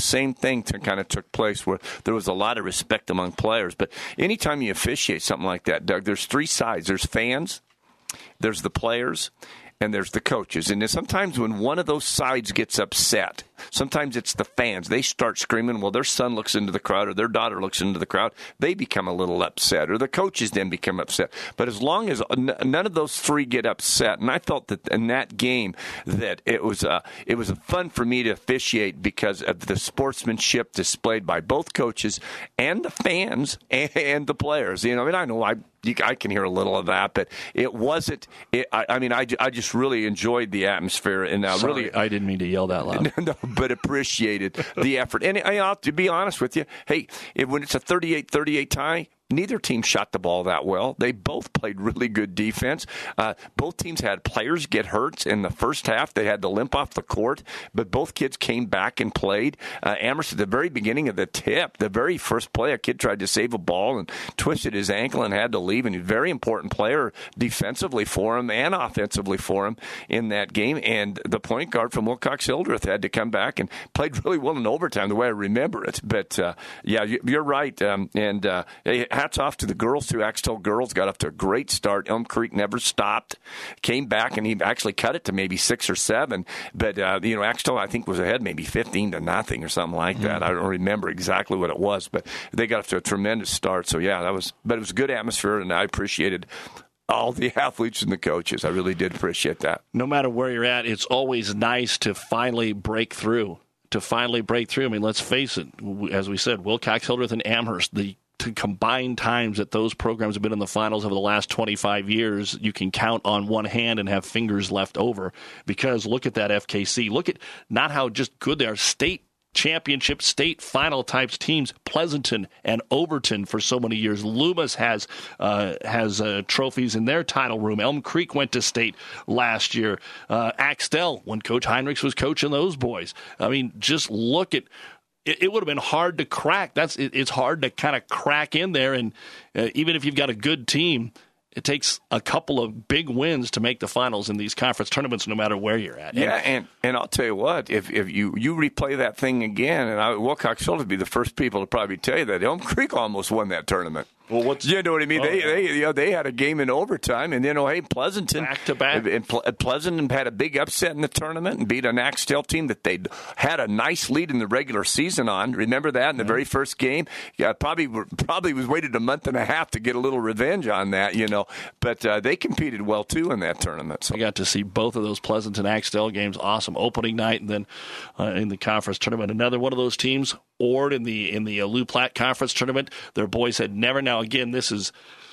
S6: same thing kind of took place where there was a lot of respect among players. But anytime you officiate something like that, Doug, there's three sides. There's fans, there's the players, and there's the coaches. And sometimes when one of those sides gets upset, sometimes it's the fans. They start screaming. Well, their son looks into the crowd or their daughter looks into the crowd. They become a little upset, or the coaches then become upset. But as long as none of those three get upset, and I felt that in that game that it was uh, it was fun for me to officiate because of the sportsmanship displayed by both coaches and the fans and, and the players. You know, I mean, I know I. I can hear a little of that, but it wasn't. It, I, I mean, I, I just really enjoyed the atmosphere, and I
S3: Sorry,
S6: really
S3: I didn't mean to yell that loud.
S6: No, but appreciated the effort. And I have to be honest with you, hey, if, when it's a thirty-eight thirty-eight tie, neither team shot the ball that well. They both played really good defense. Uh, both teams had players get hurt in the first half. They had to limp off the court, but both kids came back and played. Uh, Amherst, at the very beginning of the tip, the very first play, a kid tried to save a ball and twisted his ankle and had to leave. And he's a very important player defensively for him and offensively for him in that game. And the point guard from Wilcox Hildreth had to come back and played really well in overtime, the way I remember it. But, uh, yeah, you're right. Um, and uh, hats off to the girls, too. Axtell girls got off to a great start. Elm Creek never stopped. Came back, and he actually cut it to maybe six or seven. But, uh, you know, Axtell, I think, was ahead maybe fifteen to nothing or something like that. Mm-hmm. I don't remember exactly what it was, but they got off to a tremendous start. So, yeah, that was, but it was a good atmosphere, and I appreciated all the athletes and the coaches. I really did appreciate that.
S3: No matter where you're at, it's always nice to finally break through. To finally break through. I mean, let's face it. As we said, Wilcox, Hildreth, and Amherst, the to combined times that those programs have been in the finals over the last twenty-five years, you can count on one hand and have fingers left over. Because look at that F K C. Look at not how just good they are. State championship, state final types teams. Pleasanton and Overton for so many years. Loomis has uh, has uh, trophies in their title room. Elm Creek went to state last year. Uh, Axtell, when Coach Heinrichs was coaching those boys. I mean, just look at. It would have been hard to crack. That's it, it's hard to kind of crack in there, and uh, even if you've got a good team, it takes a couple of big wins to make the finals in these conference tournaments, no matter where you're at.
S6: Yeah, and, and I'll tell you what, if if you, you replay that thing again, and I, Wilcox Hildreth would be the first people to probably tell you that Elm Creek almost won that tournament.
S3: Well, what's
S6: you know what I mean?
S3: Oh,
S6: they
S3: yeah.
S6: they you know, they had a game in overtime, and you know, hey, Pleasanton
S3: back to back,
S6: and Ple- Pleasanton had a big upset in the tournament and beat an Axtell team that they had a nice lead in the regular season on. Remember that in the mm-hmm. very first game? Yeah, probably probably was waited a month and a half to get a little revenge on that, you know. But uh, they competed well too in that tournament. So
S3: I got to see both of those Pleasanton Axtell games. Awesome opening night, and then uh, in the conference tournament, another one of those teams. Ord in the in the uh, Lou Platte Conference tournament. Their boys had never. Now again, this is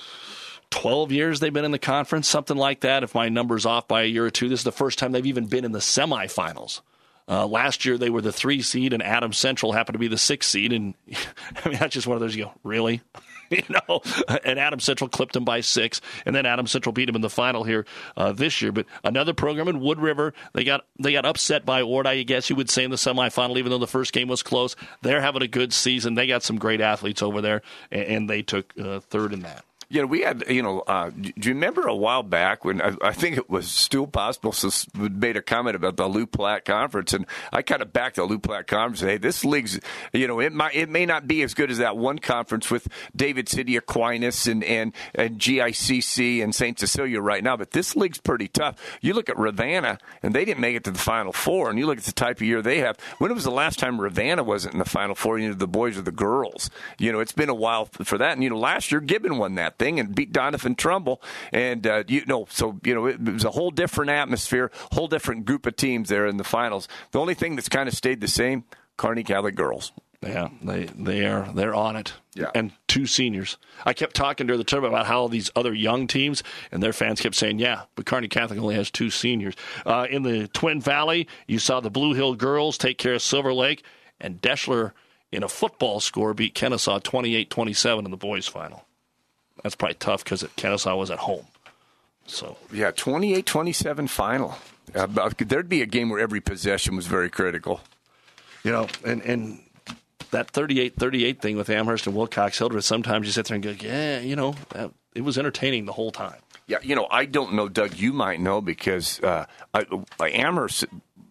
S3: twelve years they've been in the conference, something like that. If my number's off by a year or two, this is the first time they've even been in the semifinals. Uh, last year they were the three seed, and Adams Central happened to be the six seed. And I mean, that's just one of those. You go, really? You know, and Adams Central clipped them by six, and then Adams Central beat them in the final here uh, this year. But another program in Wood River, they got they got upset by Ord, I guess you would say, in the semifinal, even though the first game was close. They're having a good season. They got some great athletes over there, and, and they took uh, third in that.
S6: You know, we had, you know, uh, do you remember a while back when I, I think it was Stu Possible made a comment about the Lou Platte Conference, and I kind of backed the Lou Platte Conference and, hey, this league's, you know, it might, it may not be as good as that one conference with David City, Aquinas, and, and, and G I C C and Saint Cecilia right now, but this league's pretty tough. You look at Ravenna, and they didn't make it to the Final Four, and you look at the type of year they have. When was the last time Ravenna wasn't in the Final Four, either the boys or the girls? You know, it's been a while for that, and, you know, last year Gibbon won that thing and beat Donovan Trumbull, and uh, you know, so you know, it, it was a whole different atmosphere, whole different group of teams there in the finals. The only thing that's kind of stayed the same: Kearney Catholic girls.
S3: Yeah, they they are they're on it.
S6: Yeah,
S3: and two seniors. I kept talking during the tournament about how these other young teams and their fans kept saying, "Yeah, but Kearney Catholic only has two seniors." Uh, in the Twin Valley, you saw the Blue Hill girls take care of Silver Lake, and Deschler in a football score beat Kennesaw twenty-eight twenty-seven in the boys' final. That's probably tough because Kennesaw was at home. So
S6: yeah, twenty-eight twenty-seven final. Uh, there'd be a game where every possession was very critical.
S3: You know, and, and that thirty-eight thirty-eight thing with Amherst and Wilcox Hildreth, sometimes you sit there and go, yeah, you know, that, it was entertaining the whole time.
S6: Yeah, you know, I don't know, Doug, you might know because uh, I, Amherst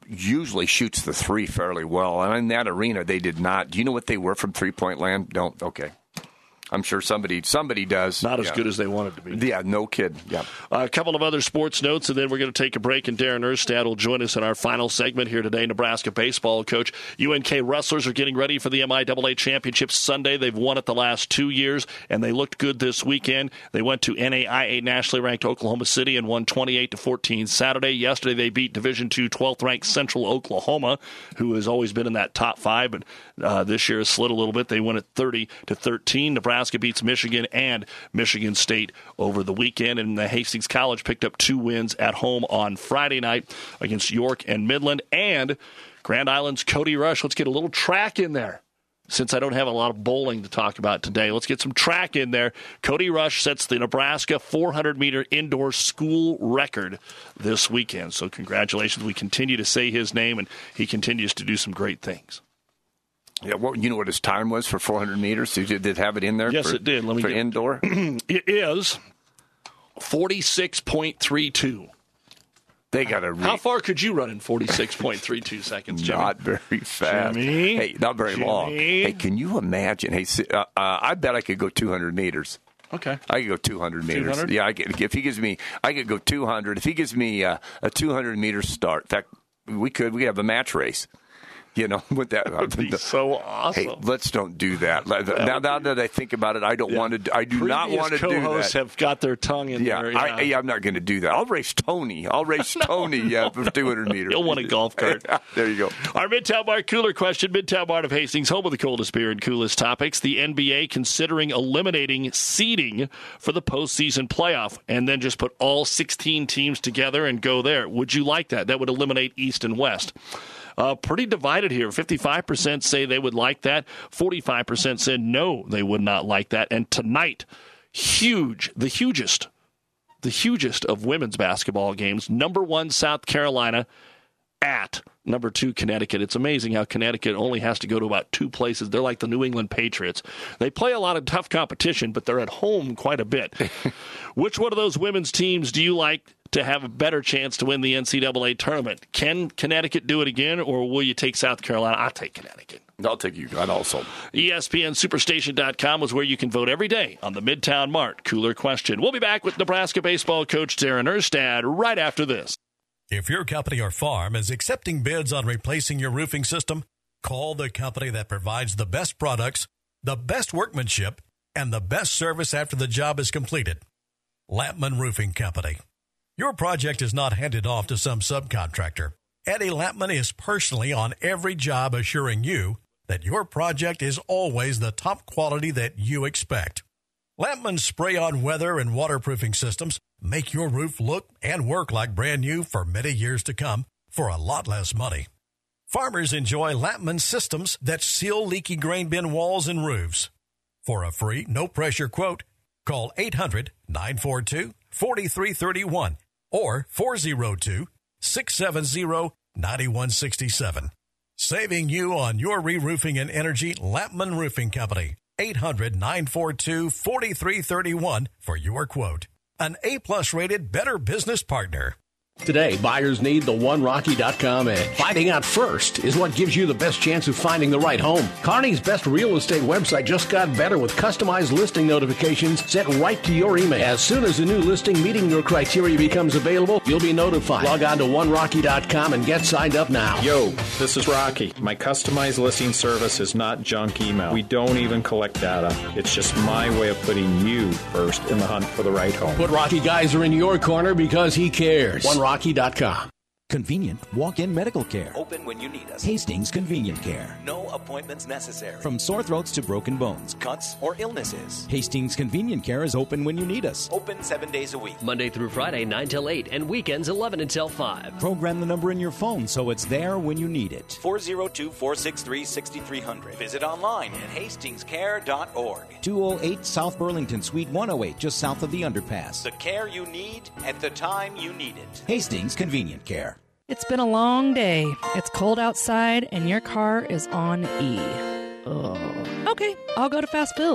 S6: usually shoots the three fairly well. And in that arena, they did not. Do you know what they were from three-point land? Don't. Okay. I'm sure somebody somebody does.
S3: Not as
S6: yeah.
S3: good as they wanted to be.
S6: Yeah, no kid. Yeah.
S3: Uh, a couple of other sports notes, and then we're going to take a break, and Darren Erstad will join us in our final segment here today. Nebraska baseball coach. U N K wrestlers are getting ready for the M I A A Championship Sunday. They've won it the last two years, and they looked good this weekend. They went to N A I A nationally ranked Oklahoma City and won twenty-eight to fourteen Saturday. Yesterday, they beat Division two twelfth ranked Central Oklahoma, who has always been in that top five, but uh, this year has slid a little bit. They won it thirty to thirteen. Nebraska beats Michigan and Michigan State over the weekend, and the Hastings College picked up two wins at home on Friday night against York and Midland. And Grand Island's Cody Rush. Let's get a little track in there. Since I don't have a lot of bowling to talk about today, let's get some track in there. Cody Rush sets the Nebraska four hundred meter indoor school record this weekend. So congratulations. We continue to say his name, and he continues to do some great things.
S6: Yeah, well, you know what his time was for four hundred meters? Did it have it in there?
S3: Yes,
S6: for,
S3: it did. Let me
S6: for
S3: get
S6: indoor.
S3: It is forty-six point three two.
S6: They got to. Re-
S3: How far could you run in forty-six point three two seconds, Jimmy?
S6: Not very fast.
S3: Jimmy?
S6: Hey, not very
S3: Jimmy?
S6: long. Hey, can you imagine? Hey, uh, uh, I bet I could go two hundred meters.
S3: Okay.
S6: I could go two hundred meters.
S3: two hundred?
S6: Yeah, I could, if he gives me, I could go two hundred. If he gives me uh, a two hundred meter start, in fact, we could. We have a match race. You know, with that,
S3: that would be so awesome.
S6: Hey, let's don't do that. that now, now that I think about it, I don't
S3: yeah.
S6: want to. I do
S3: Previous
S6: not want to do that.
S3: Co-hosts have got their tongue in
S6: yeah,
S3: there. Yeah,
S6: I, yeah, I'm not going to do that. I'll race Tony. I'll race
S3: no,
S6: Tony.
S3: no,
S6: Yeah, for two hundred meters.
S3: He'll want a golf cart.
S6: There you go.
S3: Our Midtown Mart cooler question: Midtown Mart of Hastings, home of the coldest beer and coolest topics. The N B A considering eliminating seeding for the postseason playoff, and then just put all sixteen teams together and go there. Would you like that? That would eliminate East and West. Uh, pretty divided here. fifty-five percent say they would like that. forty-five percent said no, they would not like that. And tonight, huge, the hugest, the hugest of women's basketball games. Number one, South Carolina at number two, Connecticut. It's amazing how Connecticut only has to go to about two places. They're like the New England Patriots. They play a lot of tough competition, but they're at home quite a bit. Which one of those women's teams do you like to have a better chance to win the N C double A tournament? Can Connecticut do it again, or will you take South Carolina? I'll take Connecticut.
S6: I'll take you. I'd also.
S3: E S P N Superstation dot com is where you can vote every day on the Midtown Mart Cooler Question. We'll be back with Nebraska baseball coach Darren Erstad right after this.
S20: If your company or farm is accepting bids on replacing your roofing system, call the company that provides the best products, the best workmanship, and the best service after the job is completed. Lampman Roofing Company. Your project is not handed off to some subcontractor. Eddie Lampman is personally on every job, assuring you that your project is always the top quality that you expect. Lampman's spray-on weather and waterproofing systems make your roof look and work like brand new for many years to come for a lot less money. Farmers enjoy Lampman systems that seal leaky grain bin walls and roofs. For a free, no-pressure quote, call eight hundred, nine four two, four three three one or four oh two, six seven zero, nine one six seven. Saving you on your re-roofing and energy, Lampman Roofing Company. eight hundred, nine four two, four three three one for your quote. An A-plus rated Better Business Partner.
S11: Today, buyers need the one rocky dot com edge. Finding out first is what gives you the best chance of finding the right home. Kearney's best real estate website just got better with customized listing notifications sent right to your email. As soon as a new listing meeting your criteria becomes available, you'll be notified. Log on to one rocky dot com and get signed up now.
S21: Yo, this is Rocky. My customized listing service is not junk email. We don't even collect data. It's just my way of putting you first in the hunt for the right home.
S11: Put Rocky Geyser in your corner because he cares. one rocky dot com.
S22: Convenient walk-in medical care.
S23: Open when you need us.
S22: Hastings Convenient Care.
S23: No appointments necessary.
S22: From sore throats to broken bones,
S23: cuts, or illnesses.
S22: Hastings Convenient Care is open when you need us.
S23: Open seven days a week.
S24: Monday through Friday, nine till eight, and weekends eleven until five.
S22: Program the number in your phone so it's there when you need it.
S23: four oh two, four six three, six three zero zero. Visit online at hastings care dot org.
S22: two oh eight South Burlington, Suite one oh eight, just south of the underpass.
S23: The care you need at the time you need it.
S22: Hastings Convenient Care.
S25: It's been a long day. It's cold outside, and your car is on E. Ugh. Okay, I'll go to Fast Fills.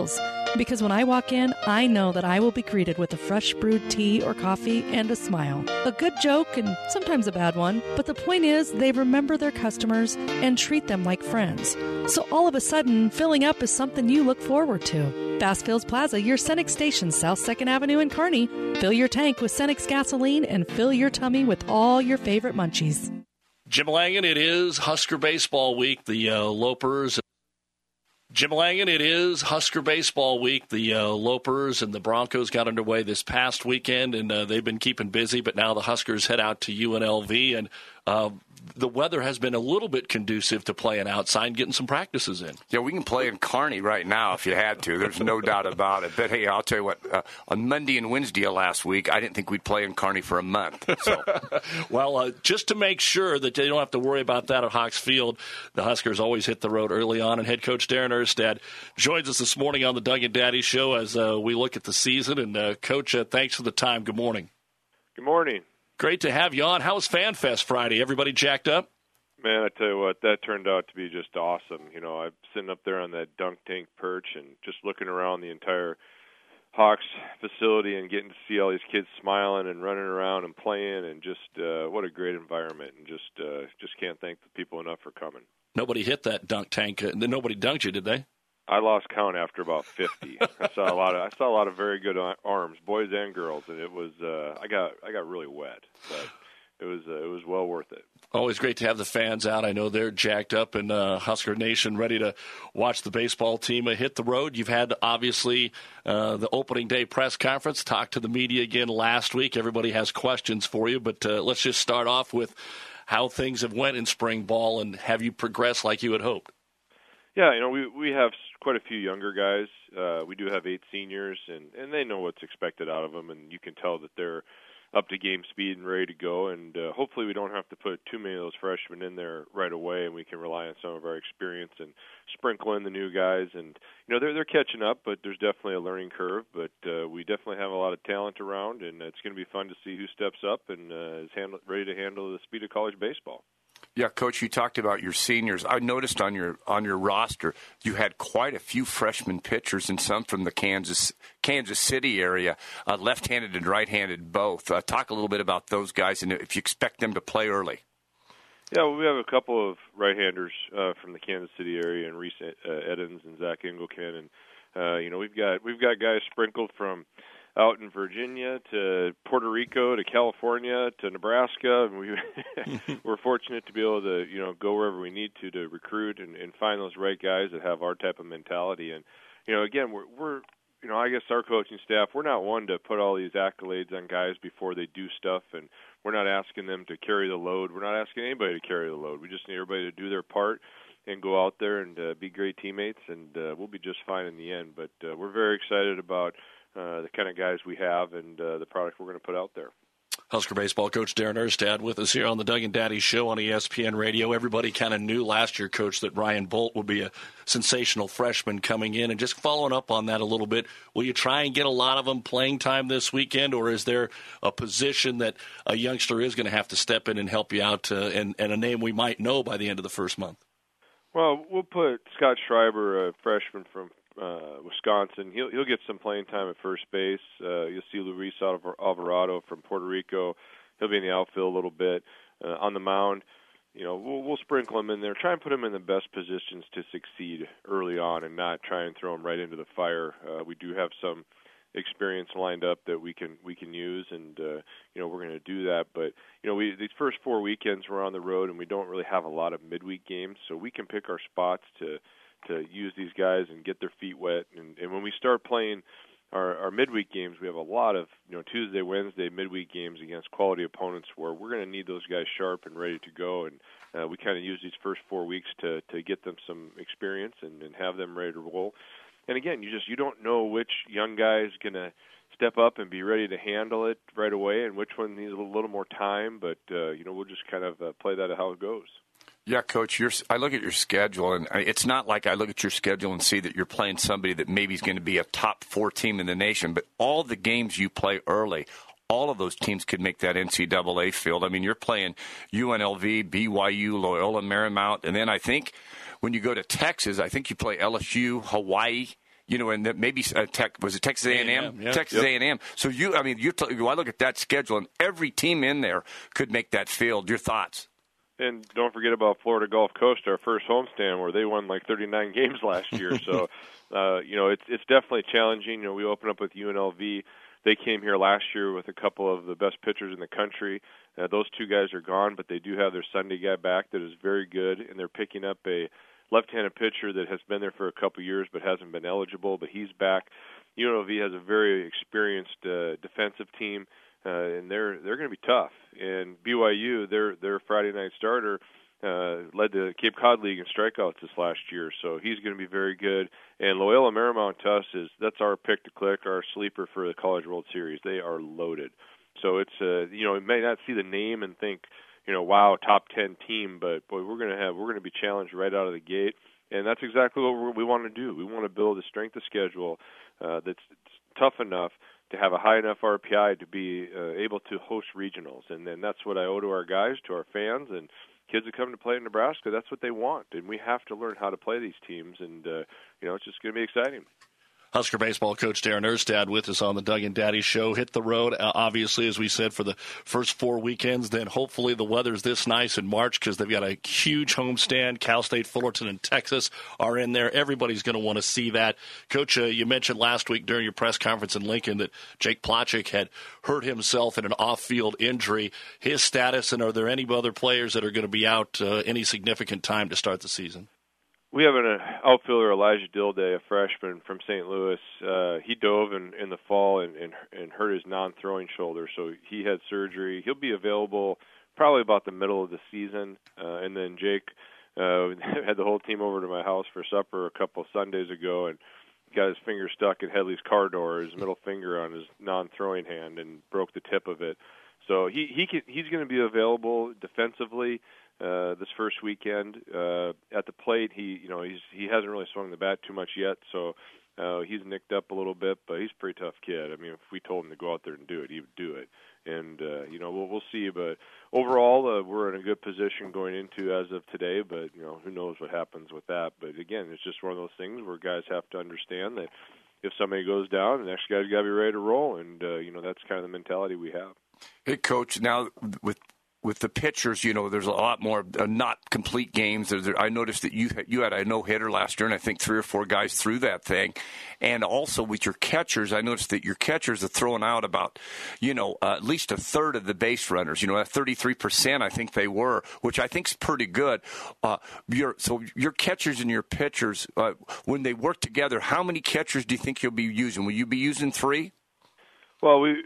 S25: Because when I walk in, I know that I will be greeted with a fresh brewed tea or coffee and a smile. A good joke and sometimes a bad one, but the point is they remember their customers and treat them like friends. So all of a sudden, filling up is something you look forward to. Bass Fields Plaza, your Cenex station, South second Avenue in Kearney. Fill your tank with Cenex gasoline and fill your tummy with all your favorite munchies.
S3: Jim Langen, it is Husker Baseball Week. The uh, Lopers... Jim Langen, it is Husker Baseball Week. The uh, Lopers and the Broncos got underway this past weekend, and uh, they've been keeping busy, but now the Huskers head out to U N L V, and uh, the weather has been a little bit conducive to playing outside and getting some practices in.
S6: Yeah, we can play in Kearney right now if you had to. There's no doubt about it. But, hey, I'll tell you what, uh, on Monday and Wednesday of last week, I didn't think we'd play in Kearney for a month. So.
S3: Well, uh, just to make sure that they don't have to worry about that at Hawks Field, the Huskers always hit the road early on, and head coach Darren Erstad joins us this morning on the Doug and Daddy Show as uh, we look at the season. And, uh, Coach, uh, thanks for the time. Good morning.
S2: Good morning.
S3: Great to have you on. How was Fan Fest Friday? Everybody jacked up?
S2: Man, I tell you what, that turned out to be just awesome. You know, I'm sitting up there on that dunk tank perch and just looking around the entire Hawks facility and getting to see all these kids smiling and running around and playing, and just uh, what a great environment. And just uh, just can't thank the people enough for coming.
S3: Nobody hit that dunk tank. Uh, nobody dunked you, did they?
S2: I lost count after about fifty. I saw a lot of I saw a lot of very good arms, boys and girls, and it was uh, I got I got really wet, but it was uh, it was well worth it.
S3: Always great to have the fans out. I know they're jacked up, and uh, Husker Nation ready to watch the baseball team uh, hit the road. You've had obviously uh, the opening day press conference, talked to the media again last week. Everybody has questions for you, but uh, let's just start off with how things have went in spring ball, and have you progressed like you had hoped?
S2: Yeah, you know, we we have quite a few younger guys. Uh, we do have eight seniors, and, and they know what's expected out of them, and you can tell that they're up to game speed and ready to go. And uh, hopefully we don't have to put too many of those freshmen in there right away, and we can rely on some of our experience and sprinkle in the new guys. And, you know, they're they're catching up, but there's definitely a learning curve. But uh, we definitely have a lot of talent around, and it's going to be fun to see who steps up and uh, is handle, ready to handle the speed of college baseball.
S6: Yeah, Coach, you talked about your seniors. I noticed on your on your roster you had quite a few freshman pitchers and some from the Kansas Kansas City area, uh, left-handed and right-handed both. Uh, talk a little bit about those guys and if you expect them to play early.
S2: Yeah, well, we have a couple of right-handers uh, from the Kansas City area, and Reese uh, Edens and Zach Engelken, and uh, you know we've got we've got guys sprinkled from out in Virginia to Puerto Rico to California to Nebraska, and we we're fortunate to be able to you know go wherever we need to to recruit and, and find those right guys that have our type of mentality. And you know again we're we're you know I guess our coaching staff, we're not one to put all these accolades on guys before they do stuff, and we're not asking them to carry the load. We're not asking anybody to carry the load. We just need everybody to do their part and go out there and uh, be great teammates, and uh, we'll be just fine in the end. But uh, we're very excited about Uh, the kind of guys we have and uh, the product we're going to put out there.
S3: Husker baseball coach Darren Erstad with us here on the Doug and Daddy Show on E S P N Radio. Everybody kind of knew last year, Coach, that Ryan Bolt would be a sensational freshman coming in. And just following up on that a little bit, will you try and get a lot of them playing time this weekend, or is there a position that a youngster is going to have to step in and help you out, uh, and, and a name we might know by the end of the first month?
S2: Well, we'll put Scott Schreiber, a freshman from Uh, Wisconsin. He'll he'll get some playing time at first base. Uh, you'll see Luis Alvarado from Puerto Rico. He'll be in the outfield a little bit. Uh, on the mound, you know, we'll, we'll sprinkle him in there. Try and put him in the best positions to succeed early on, and not try and throw him right into the fire. Uh, we do have some experience lined up that we can we can use, and uh, you know we're going to do that. But you know, we these first four weekends we're on the road, and we don't really have a lot of midweek games, so we can pick our spots to. to use these guys and get their feet wet. And, and when we start playing our, our midweek games, we have a lot of, you know, Tuesday, Wednesday midweek games against quality opponents where we're going to need those guys sharp and ready to go. And uh, we kind of use these first four weeks to, to get them some experience and, and have them ready to roll. And again, you just, you don't know which young guy is going to step up and be ready to handle it right away and which one needs a little, little more time. But, uh, you know, we'll just kind of uh, play that how it goes.
S6: Yeah, Coach, you're, I look at your schedule, and it's not like I look at your schedule and see that you're playing somebody that maybe is going to be a top four team in the nation, but all the games you play early, all of those teams could make that N C double A field. I mean, you're playing U N L V, B Y U, Loyola Marymount, and then I think when you go to Texas, I think you play L S U, Hawaii, you know, and that maybe uh, Tech was it Texas A and M,
S3: yeah.
S6: Texas
S2: Yep.
S6: A and M. So you, I mean, you. T- I look at that schedule, and every team in there could make that field. Your thoughts?
S2: And don't forget about Florida Gulf Coast, our first homestand, where they won like thirty-nine games last year. So, uh, you know, it's it's definitely challenging. You know, we opened up with U N L V. They came here last year with a couple of the best pitchers in the country. Uh, those two guys are gone, but they do have their Sunday guy back that is very good, and they're picking up a left-handed pitcher that has been there for a couple years but hasn't been eligible, but he's back. U N L V has a very experienced uh, defensive team, uh, and they're they're going to be tough. And B Y U, their their Friday night starter, uh, led the Cape Cod League in strikeouts this last year, so he's going to be very good. And Loyola Marymount to us is that's our pick to click, our sleeper for the College World Series. They are loaded. So it's uh, you know, you may not see the name and think, you know, wow, top ten team, but boy, we're going to have we're going to be challenged right out of the gate, and that's exactly what we're, we want to do. We want to build a strength of schedule uh, that's tough enough to have a high enough R P I to be uh, able to host regionals, and then that's what I owe to our guys, to our fans, and kids that come to play in Nebraska. That's what they want, and we have to learn how to play these teams, and uh, you know, it's just going to be exciting.
S3: Husker baseball coach Darren Erstad with us on the Doug and Daddy Show. Hit the road, uh, obviously, as we said, for the first four weekends. Then hopefully the weather's this nice in March because they've got a huge homestand. Cal State, Fullerton, and Texas are in there. Everybody's going to want to see that. Coach, uh, you mentioned last week during your press conference in Lincoln that Jake Plotchik had hurt himself in an off-field injury. His status, and are there any other players that are going to be out uh, any significant time to start the season?
S2: We have an outfielder, Elijah Dilday, a freshman from Saint Louis. Uh, he dove in, in the fall and, and, and hurt his non-throwing shoulder, so he had surgery. He'll be available probably about the middle of the season. Uh, and then Jake uh, had the whole team over to my house for supper a couple Sundays ago and got his finger stuck in Headley's car door, his middle finger on his non-throwing hand, and broke the tip of it. So he, he can, he's going to be available defensively Uh, this first weekend uh, at the plate. He, you know, he's he hasn't really swung the bat too much yet, so uh, he's nicked up a little bit. But he's a pretty tough kid. I mean, if we told him to go out there and do it, he would do it. And uh, you know, we'll we'll see. But overall, uh, we're in a good position going into as of today. But you know, who knows what happens with that? But again, it's just one of those things where guys have to understand that if somebody goes down, the next guy's got to be ready to roll. And uh, you know, that's kind of the mentality we have.
S6: Hey, Coach. Now with With the pitchers, you know, there's a lot more uh, not complete games. There, there, I noticed that you you had a no-hitter last year, and I think three or four guys threw that thing. And also with your catchers, I noticed that your catchers are throwing out about, you know, uh, at least a third of the base runners. You know, at thirty-three percent, I think they were, which I think is pretty good. Uh, your, so your catchers and your pitchers, uh, when they work together, how many catchers do you think you'll be using? Will you be using three?
S2: Well, we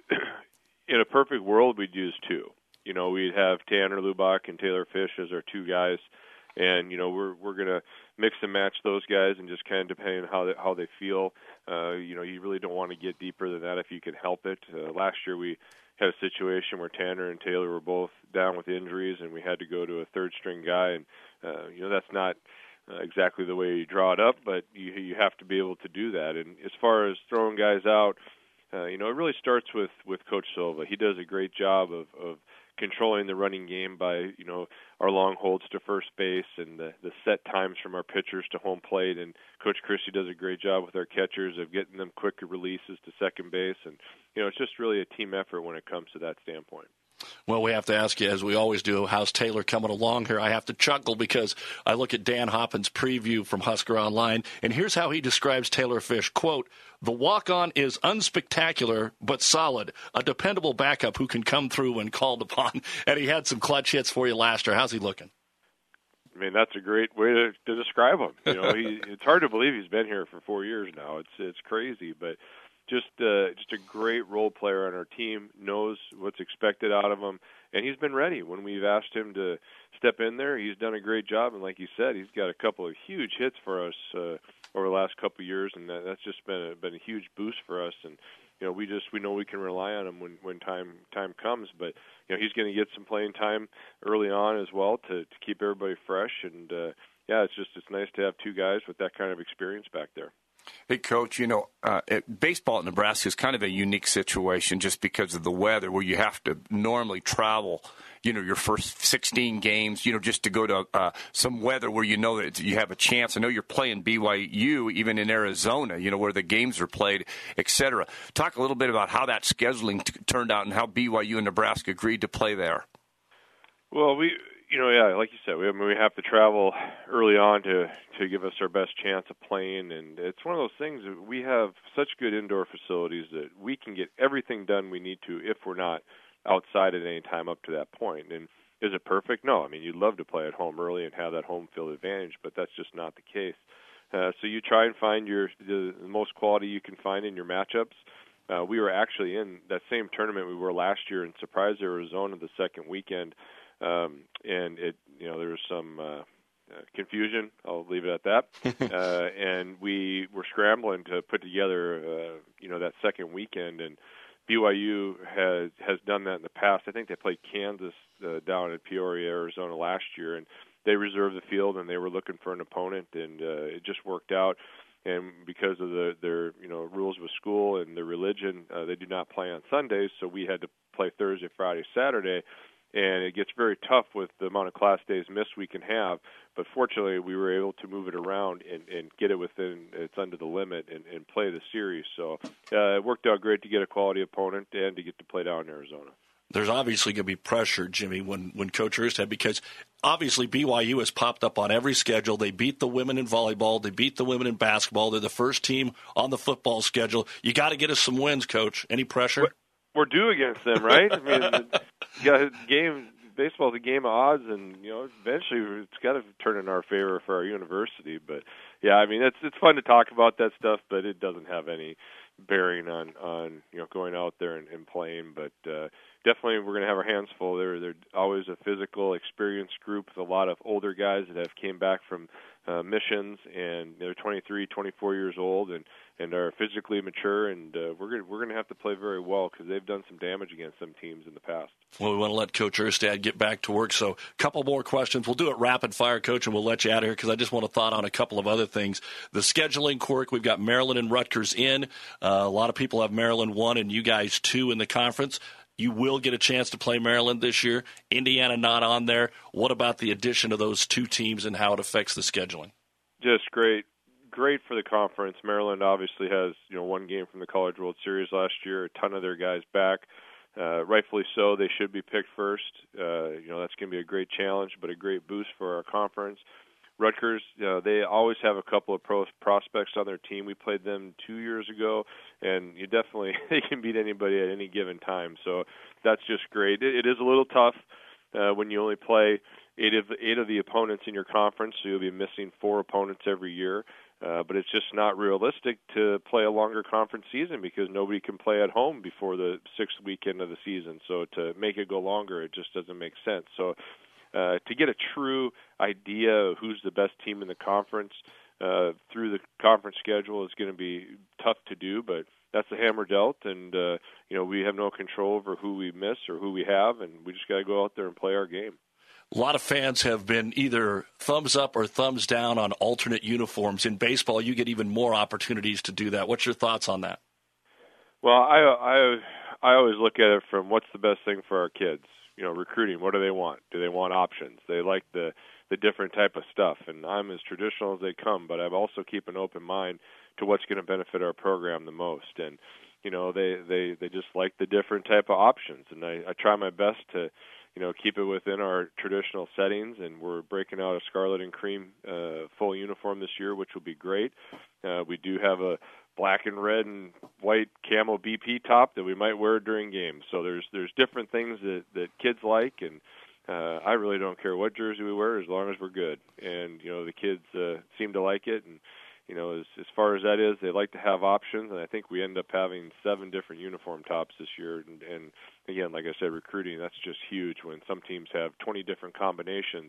S2: in a perfect world, we'd use two. You know, we'd have Tanner Lubach and Taylor Fish as our two guys, and you know we're we're gonna mix and match those guys, and just kind of depending on how they, how they feel. Uh, you know, you really don't want to get deeper than that if you can help it. Uh, last year we had a situation where Tanner and Taylor were both down with injuries, and we had to go to a third string guy, and uh, you know that's not uh, exactly the way you draw it up, but you you have to be able to do that. And as far as throwing guys out, uh, you know, it really starts with with Coach Silva. He does a great job of of controlling the running game by, you know, our long holds to first base and the, the set times from our pitchers to home plate. And Coach Christie does a great job with our catchers of getting them quicker releases to second base. And, you know, it's just really a team effort when it comes to that standpoint.
S3: Well, we have to ask you, as we always do, how's Taylor coming along here? I have to chuckle because I look at Dan Hoppin's preview from Husker Online, and here's how he describes Taylor Fish. Quote, "The walk-on is unspectacular but solid, a dependable backup who can come through when called upon." And he had some clutch hits for you last year. How's he looking?
S2: I mean, that's a great way to, to describe him. You know, he, it's hard to believe he's been here for four years now. It's it's crazy, but just uh, just a great role player on our team, knows what's expected out of him, and he's been ready. When we've asked him to step in there, he's done a great job, and like you said, he's got a couple of huge hits for us uh, over the last couple of years, and that, that's just been a, been a huge boost for us. And you know, we just we know we can rely on him when, when time time comes. But you know, he's going to get some playing time early on as well to, to keep everybody fresh. And uh, yeah, it's just it's nice to have two guys with that kind of experience back there.
S6: Hey, Coach, you know, uh, it, baseball at Nebraska is kind of a unique situation just because of the weather, where you have to normally travel, you know, your first sixteen games, you know, just to go to uh, some weather where you know that you have a chance. I know you're playing B Y U even in Arizona, you know, where the games are played, et cetera. Talk a little bit about how that scheduling t- turned out and how B Y U and Nebraska agreed to play there.
S2: Well, we, you know, yeah, like you said, we, I mean, we have to travel early on to, to give us our best chance of playing, and it's one of those things that we have such good indoor facilities that we can get everything done we need to if we're not outside at any time up to that point. And is it perfect? No. I mean, you'd love to play at home early and have that home field advantage, but that's just not the case. Uh, so you try and find your the, the most quality you can find in your matchups. Uh, we were actually in that same tournament we were last year in Surprise, Arizona, the second weekend. Um, and it, you know, there was some uh, uh, confusion. I'll leave it at that. uh, and we were scrambling to put together, uh, you know, that second weekend. And B Y U has has done that in the past. I think they played Kansas uh, down in Peoria, Arizona last year, and they reserved the field and they were looking for an opponent, and uh, it just worked out. And because of the, their, you know, rules with school and their religion, uh, they do not play on Sundays, so we had to play Thursday, Friday, Saturday. And it gets very tough with the amount of class days missed we can have. But fortunately, we were able to move it around and, and get it within, it's under the limit, and, and play the series. So uh, it worked out great to get a quality opponent and to get to play down in Arizona.
S3: There's obviously going to be pressure, Jimmy, when, when Coach Erstad, because obviously B Y U has popped up on every schedule. They beat the women in volleyball. They beat the women in basketball. They're the first team on the football schedule. You got to get us some wins, Coach. Any pressure?
S2: We're due against them, right? I mean, you got a game. Baseball's a game of odds, and you know, eventually it's got to turn in our favor for our university. But yeah, I mean, it's it's fun to talk about that stuff, but it doesn't have any bearing on on you know going out there and, and playing. But uh, definitely, we're going to have our hands full. They're they're always a physical, experienced group with a lot of older guys that have came back from uh, missions, and they're twenty-three, twenty-four years old, and and are physically mature, and uh, we're going we're going to have to play very well because they've done some damage against some teams in the past.
S3: Well, we want to let Coach Erstad get back to work, so a couple more questions. We'll do it rapid fire, Coach, and we'll let you out of here because I just want to thought on a couple of other things. The scheduling quirk, we've got Maryland and Rutgers in. Uh, a lot of people have Maryland one and you guys two in the conference. You will get a chance to play Maryland this year. Indiana not on there. What about the addition of those two teams and how it affects the scheduling?
S2: Just great. Great for the conference. Maryland obviously has, you know, one game from the College World Series last year, a ton of their guys back. Uh, rightfully so. They should be picked first. Uh, you know, that's going to be a great challenge, but a great boost for our conference. Rutgers, you know, they always have a couple of pro prospects on their team. We played them two years ago, and you definitely they can beat anybody at any given time. So that's just great. It, it is a little tough uh, when you only play eight of eight of the opponents in your conference, so you'll be missing four opponents every year. Uh, but it's just not realistic to play a longer conference season because nobody can play at home before the sixth weekend of the season. So to make it go longer, it just doesn't make sense. So uh, to get a true idea of who's the best team in the conference uh, through the conference schedule is going to be tough to do, but that's the hammer dealt, and uh, you know we have no control over who we miss or who we have, and we just got to go out there and play our game.
S3: A lot of fans have been either thumbs up or thumbs down on alternate uniforms. In baseball, you get even more opportunities to do that. What's your thoughts on that?
S2: Well, I I I always look at it from what's the best thing for our kids. You know, recruiting. What do they want? Do they want options? They like the the different type of stuff. And I'm as traditional as they come, but I also keep an open mind to what's going to benefit our program the most. And you know, they they they just like the different type of options. And I, I try my best to, you know, keep it within our traditional settings, and we're breaking out a scarlet and cream uh, full uniform this year, which will be great. Uh, we do have a black and red and white camo B P top that we might wear during games. So there's there's different things that, that kids like, and uh, I really don't care what jersey we wear as long as we're good. And, you know, the kids uh, seem to like it, and you know, as as far as that is, they like to have options, and I think we end up having seven different uniform tops this year. And, and again, like I said, recruiting, that's just huge when some teams have twenty different combinations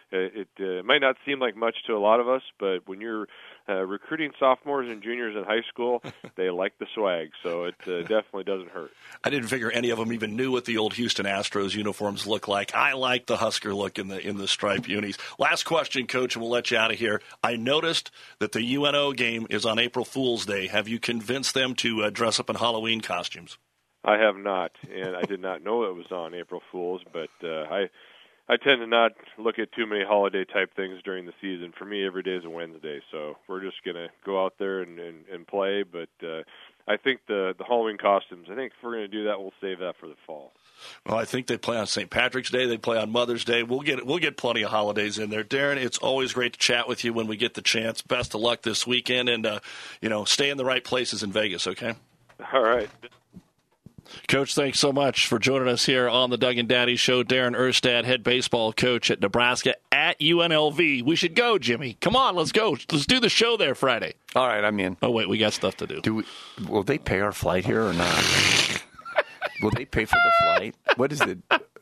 S2: it, it uh, might not seem like much to a lot of us, but when you're uh, recruiting sophomores and juniors in high school, they like the swag, so it uh, definitely doesn't hurt.
S3: I didn't figure any of them even knew what the old Houston Astros uniforms look like. I like the Husker look in the in the stripe unis. Last question, Coach, and we'll let you out of here. I noticed that the U N O game is on April Fool's Day. Have you convinced them to uh, dress up in Halloween costumes?
S2: I have not, and I did not know it was on April Fool's, but uh, I I tend to not look at too many holiday-type things during the season. For me, every day is a Wednesday, so we're just going to go out there and, and, and play, but uh, I think the, the Halloween costumes, I think if we're going to do that, we'll save that for the fall.
S3: Well, I think they play on Saint Patrick's Day. They play on Mother's Day. We'll get we'll get plenty of holidays in there. Darren, it's always great to chat with you when we get the chance. Best of luck this weekend, and, uh, you know, stay in the right places in Vegas, okay?
S2: All right.
S3: Coach, thanks so much for joining us here on the Doug and Daddy Show. Darren Erstad, head baseball coach at Nebraska at U N L V. We should go, Jimmy. Come on, let's go. Let's do the show there Friday.
S6: All right, I'm in.
S3: Oh, wait, we got stuff to do.
S6: Do we, will they pay our flight here or not? Will they pay for the flight? What is it?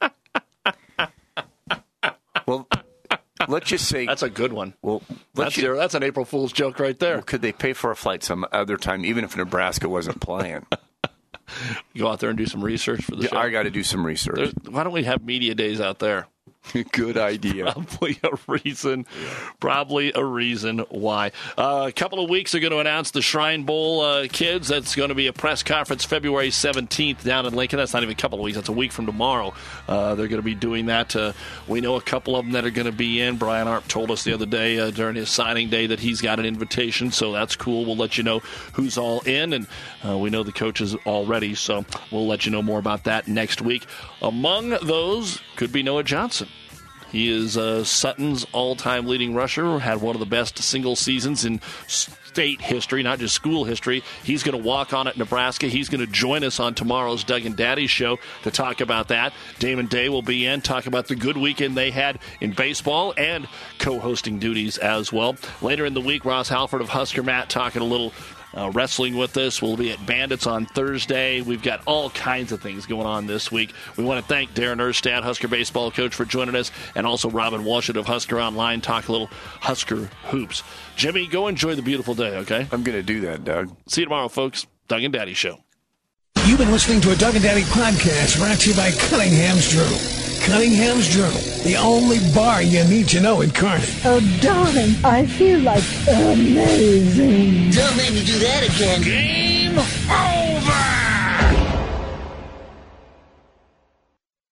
S6: Well, let's just say
S3: that's a good one.
S6: Well,
S3: that's, your, that's an April Fool's joke right there.
S6: Well, could they pay for a flight some other time, even if Nebraska wasn't playing?
S3: Go out there and do some research for the
S6: yeah,
S3: show.
S6: I got to do some research.
S3: There's, why don't we have media days out there?
S6: Good idea.
S3: Probably a reason. Probably a reason why. Uh, a couple of weeks are going to announce the Shrine Bowl uh, kids. That's going to be a press conference February seventeenth down in Lincoln. That's not even a couple of weeks. That's a week from tomorrow. Uh, they're going to be doing that. Uh, we know a couple of them that are going to be in. Brian Arp told us the other day uh, during his signing day that he's got an invitation, so that's cool. We'll let you know who's all in, and uh, we know the coaches already, so we'll let you know more about that next week. Among those could be Noah Johnson. He is uh, Sutton's all-time leading rusher, had one of the best single seasons in state history, not just school history. He's going to walk on at Nebraska. He's going to join us on tomorrow's Doug and Daddy show to talk about that. Damon Day will be in, talk about the good weekend they had in baseball and co-hosting duties as well. Later in the week, Ross Halford of Husker Matt talking a little Uh, wrestling with us. We'll be at Bandits on Thursday. We've got all kinds of things going on this week. We want to thank Darren Erstad, Husker baseball coach, for joining us, and also Robin Washut of Husker Online, talk a little Husker hoops. Jimmy, go enjoy the beautiful day, okay?
S6: I'm going to do that, Doug.
S3: See you tomorrow, folks. Doug and Daddy Show.
S1: You've been listening to a Doug and Daddy podcast brought to you by Cunningham's Journal. Cunningham's Journal, the only bar you need to know in Kearney.
S4: Oh, darling, I feel like amazing.
S5: Don't make me do that again.
S1: Game over!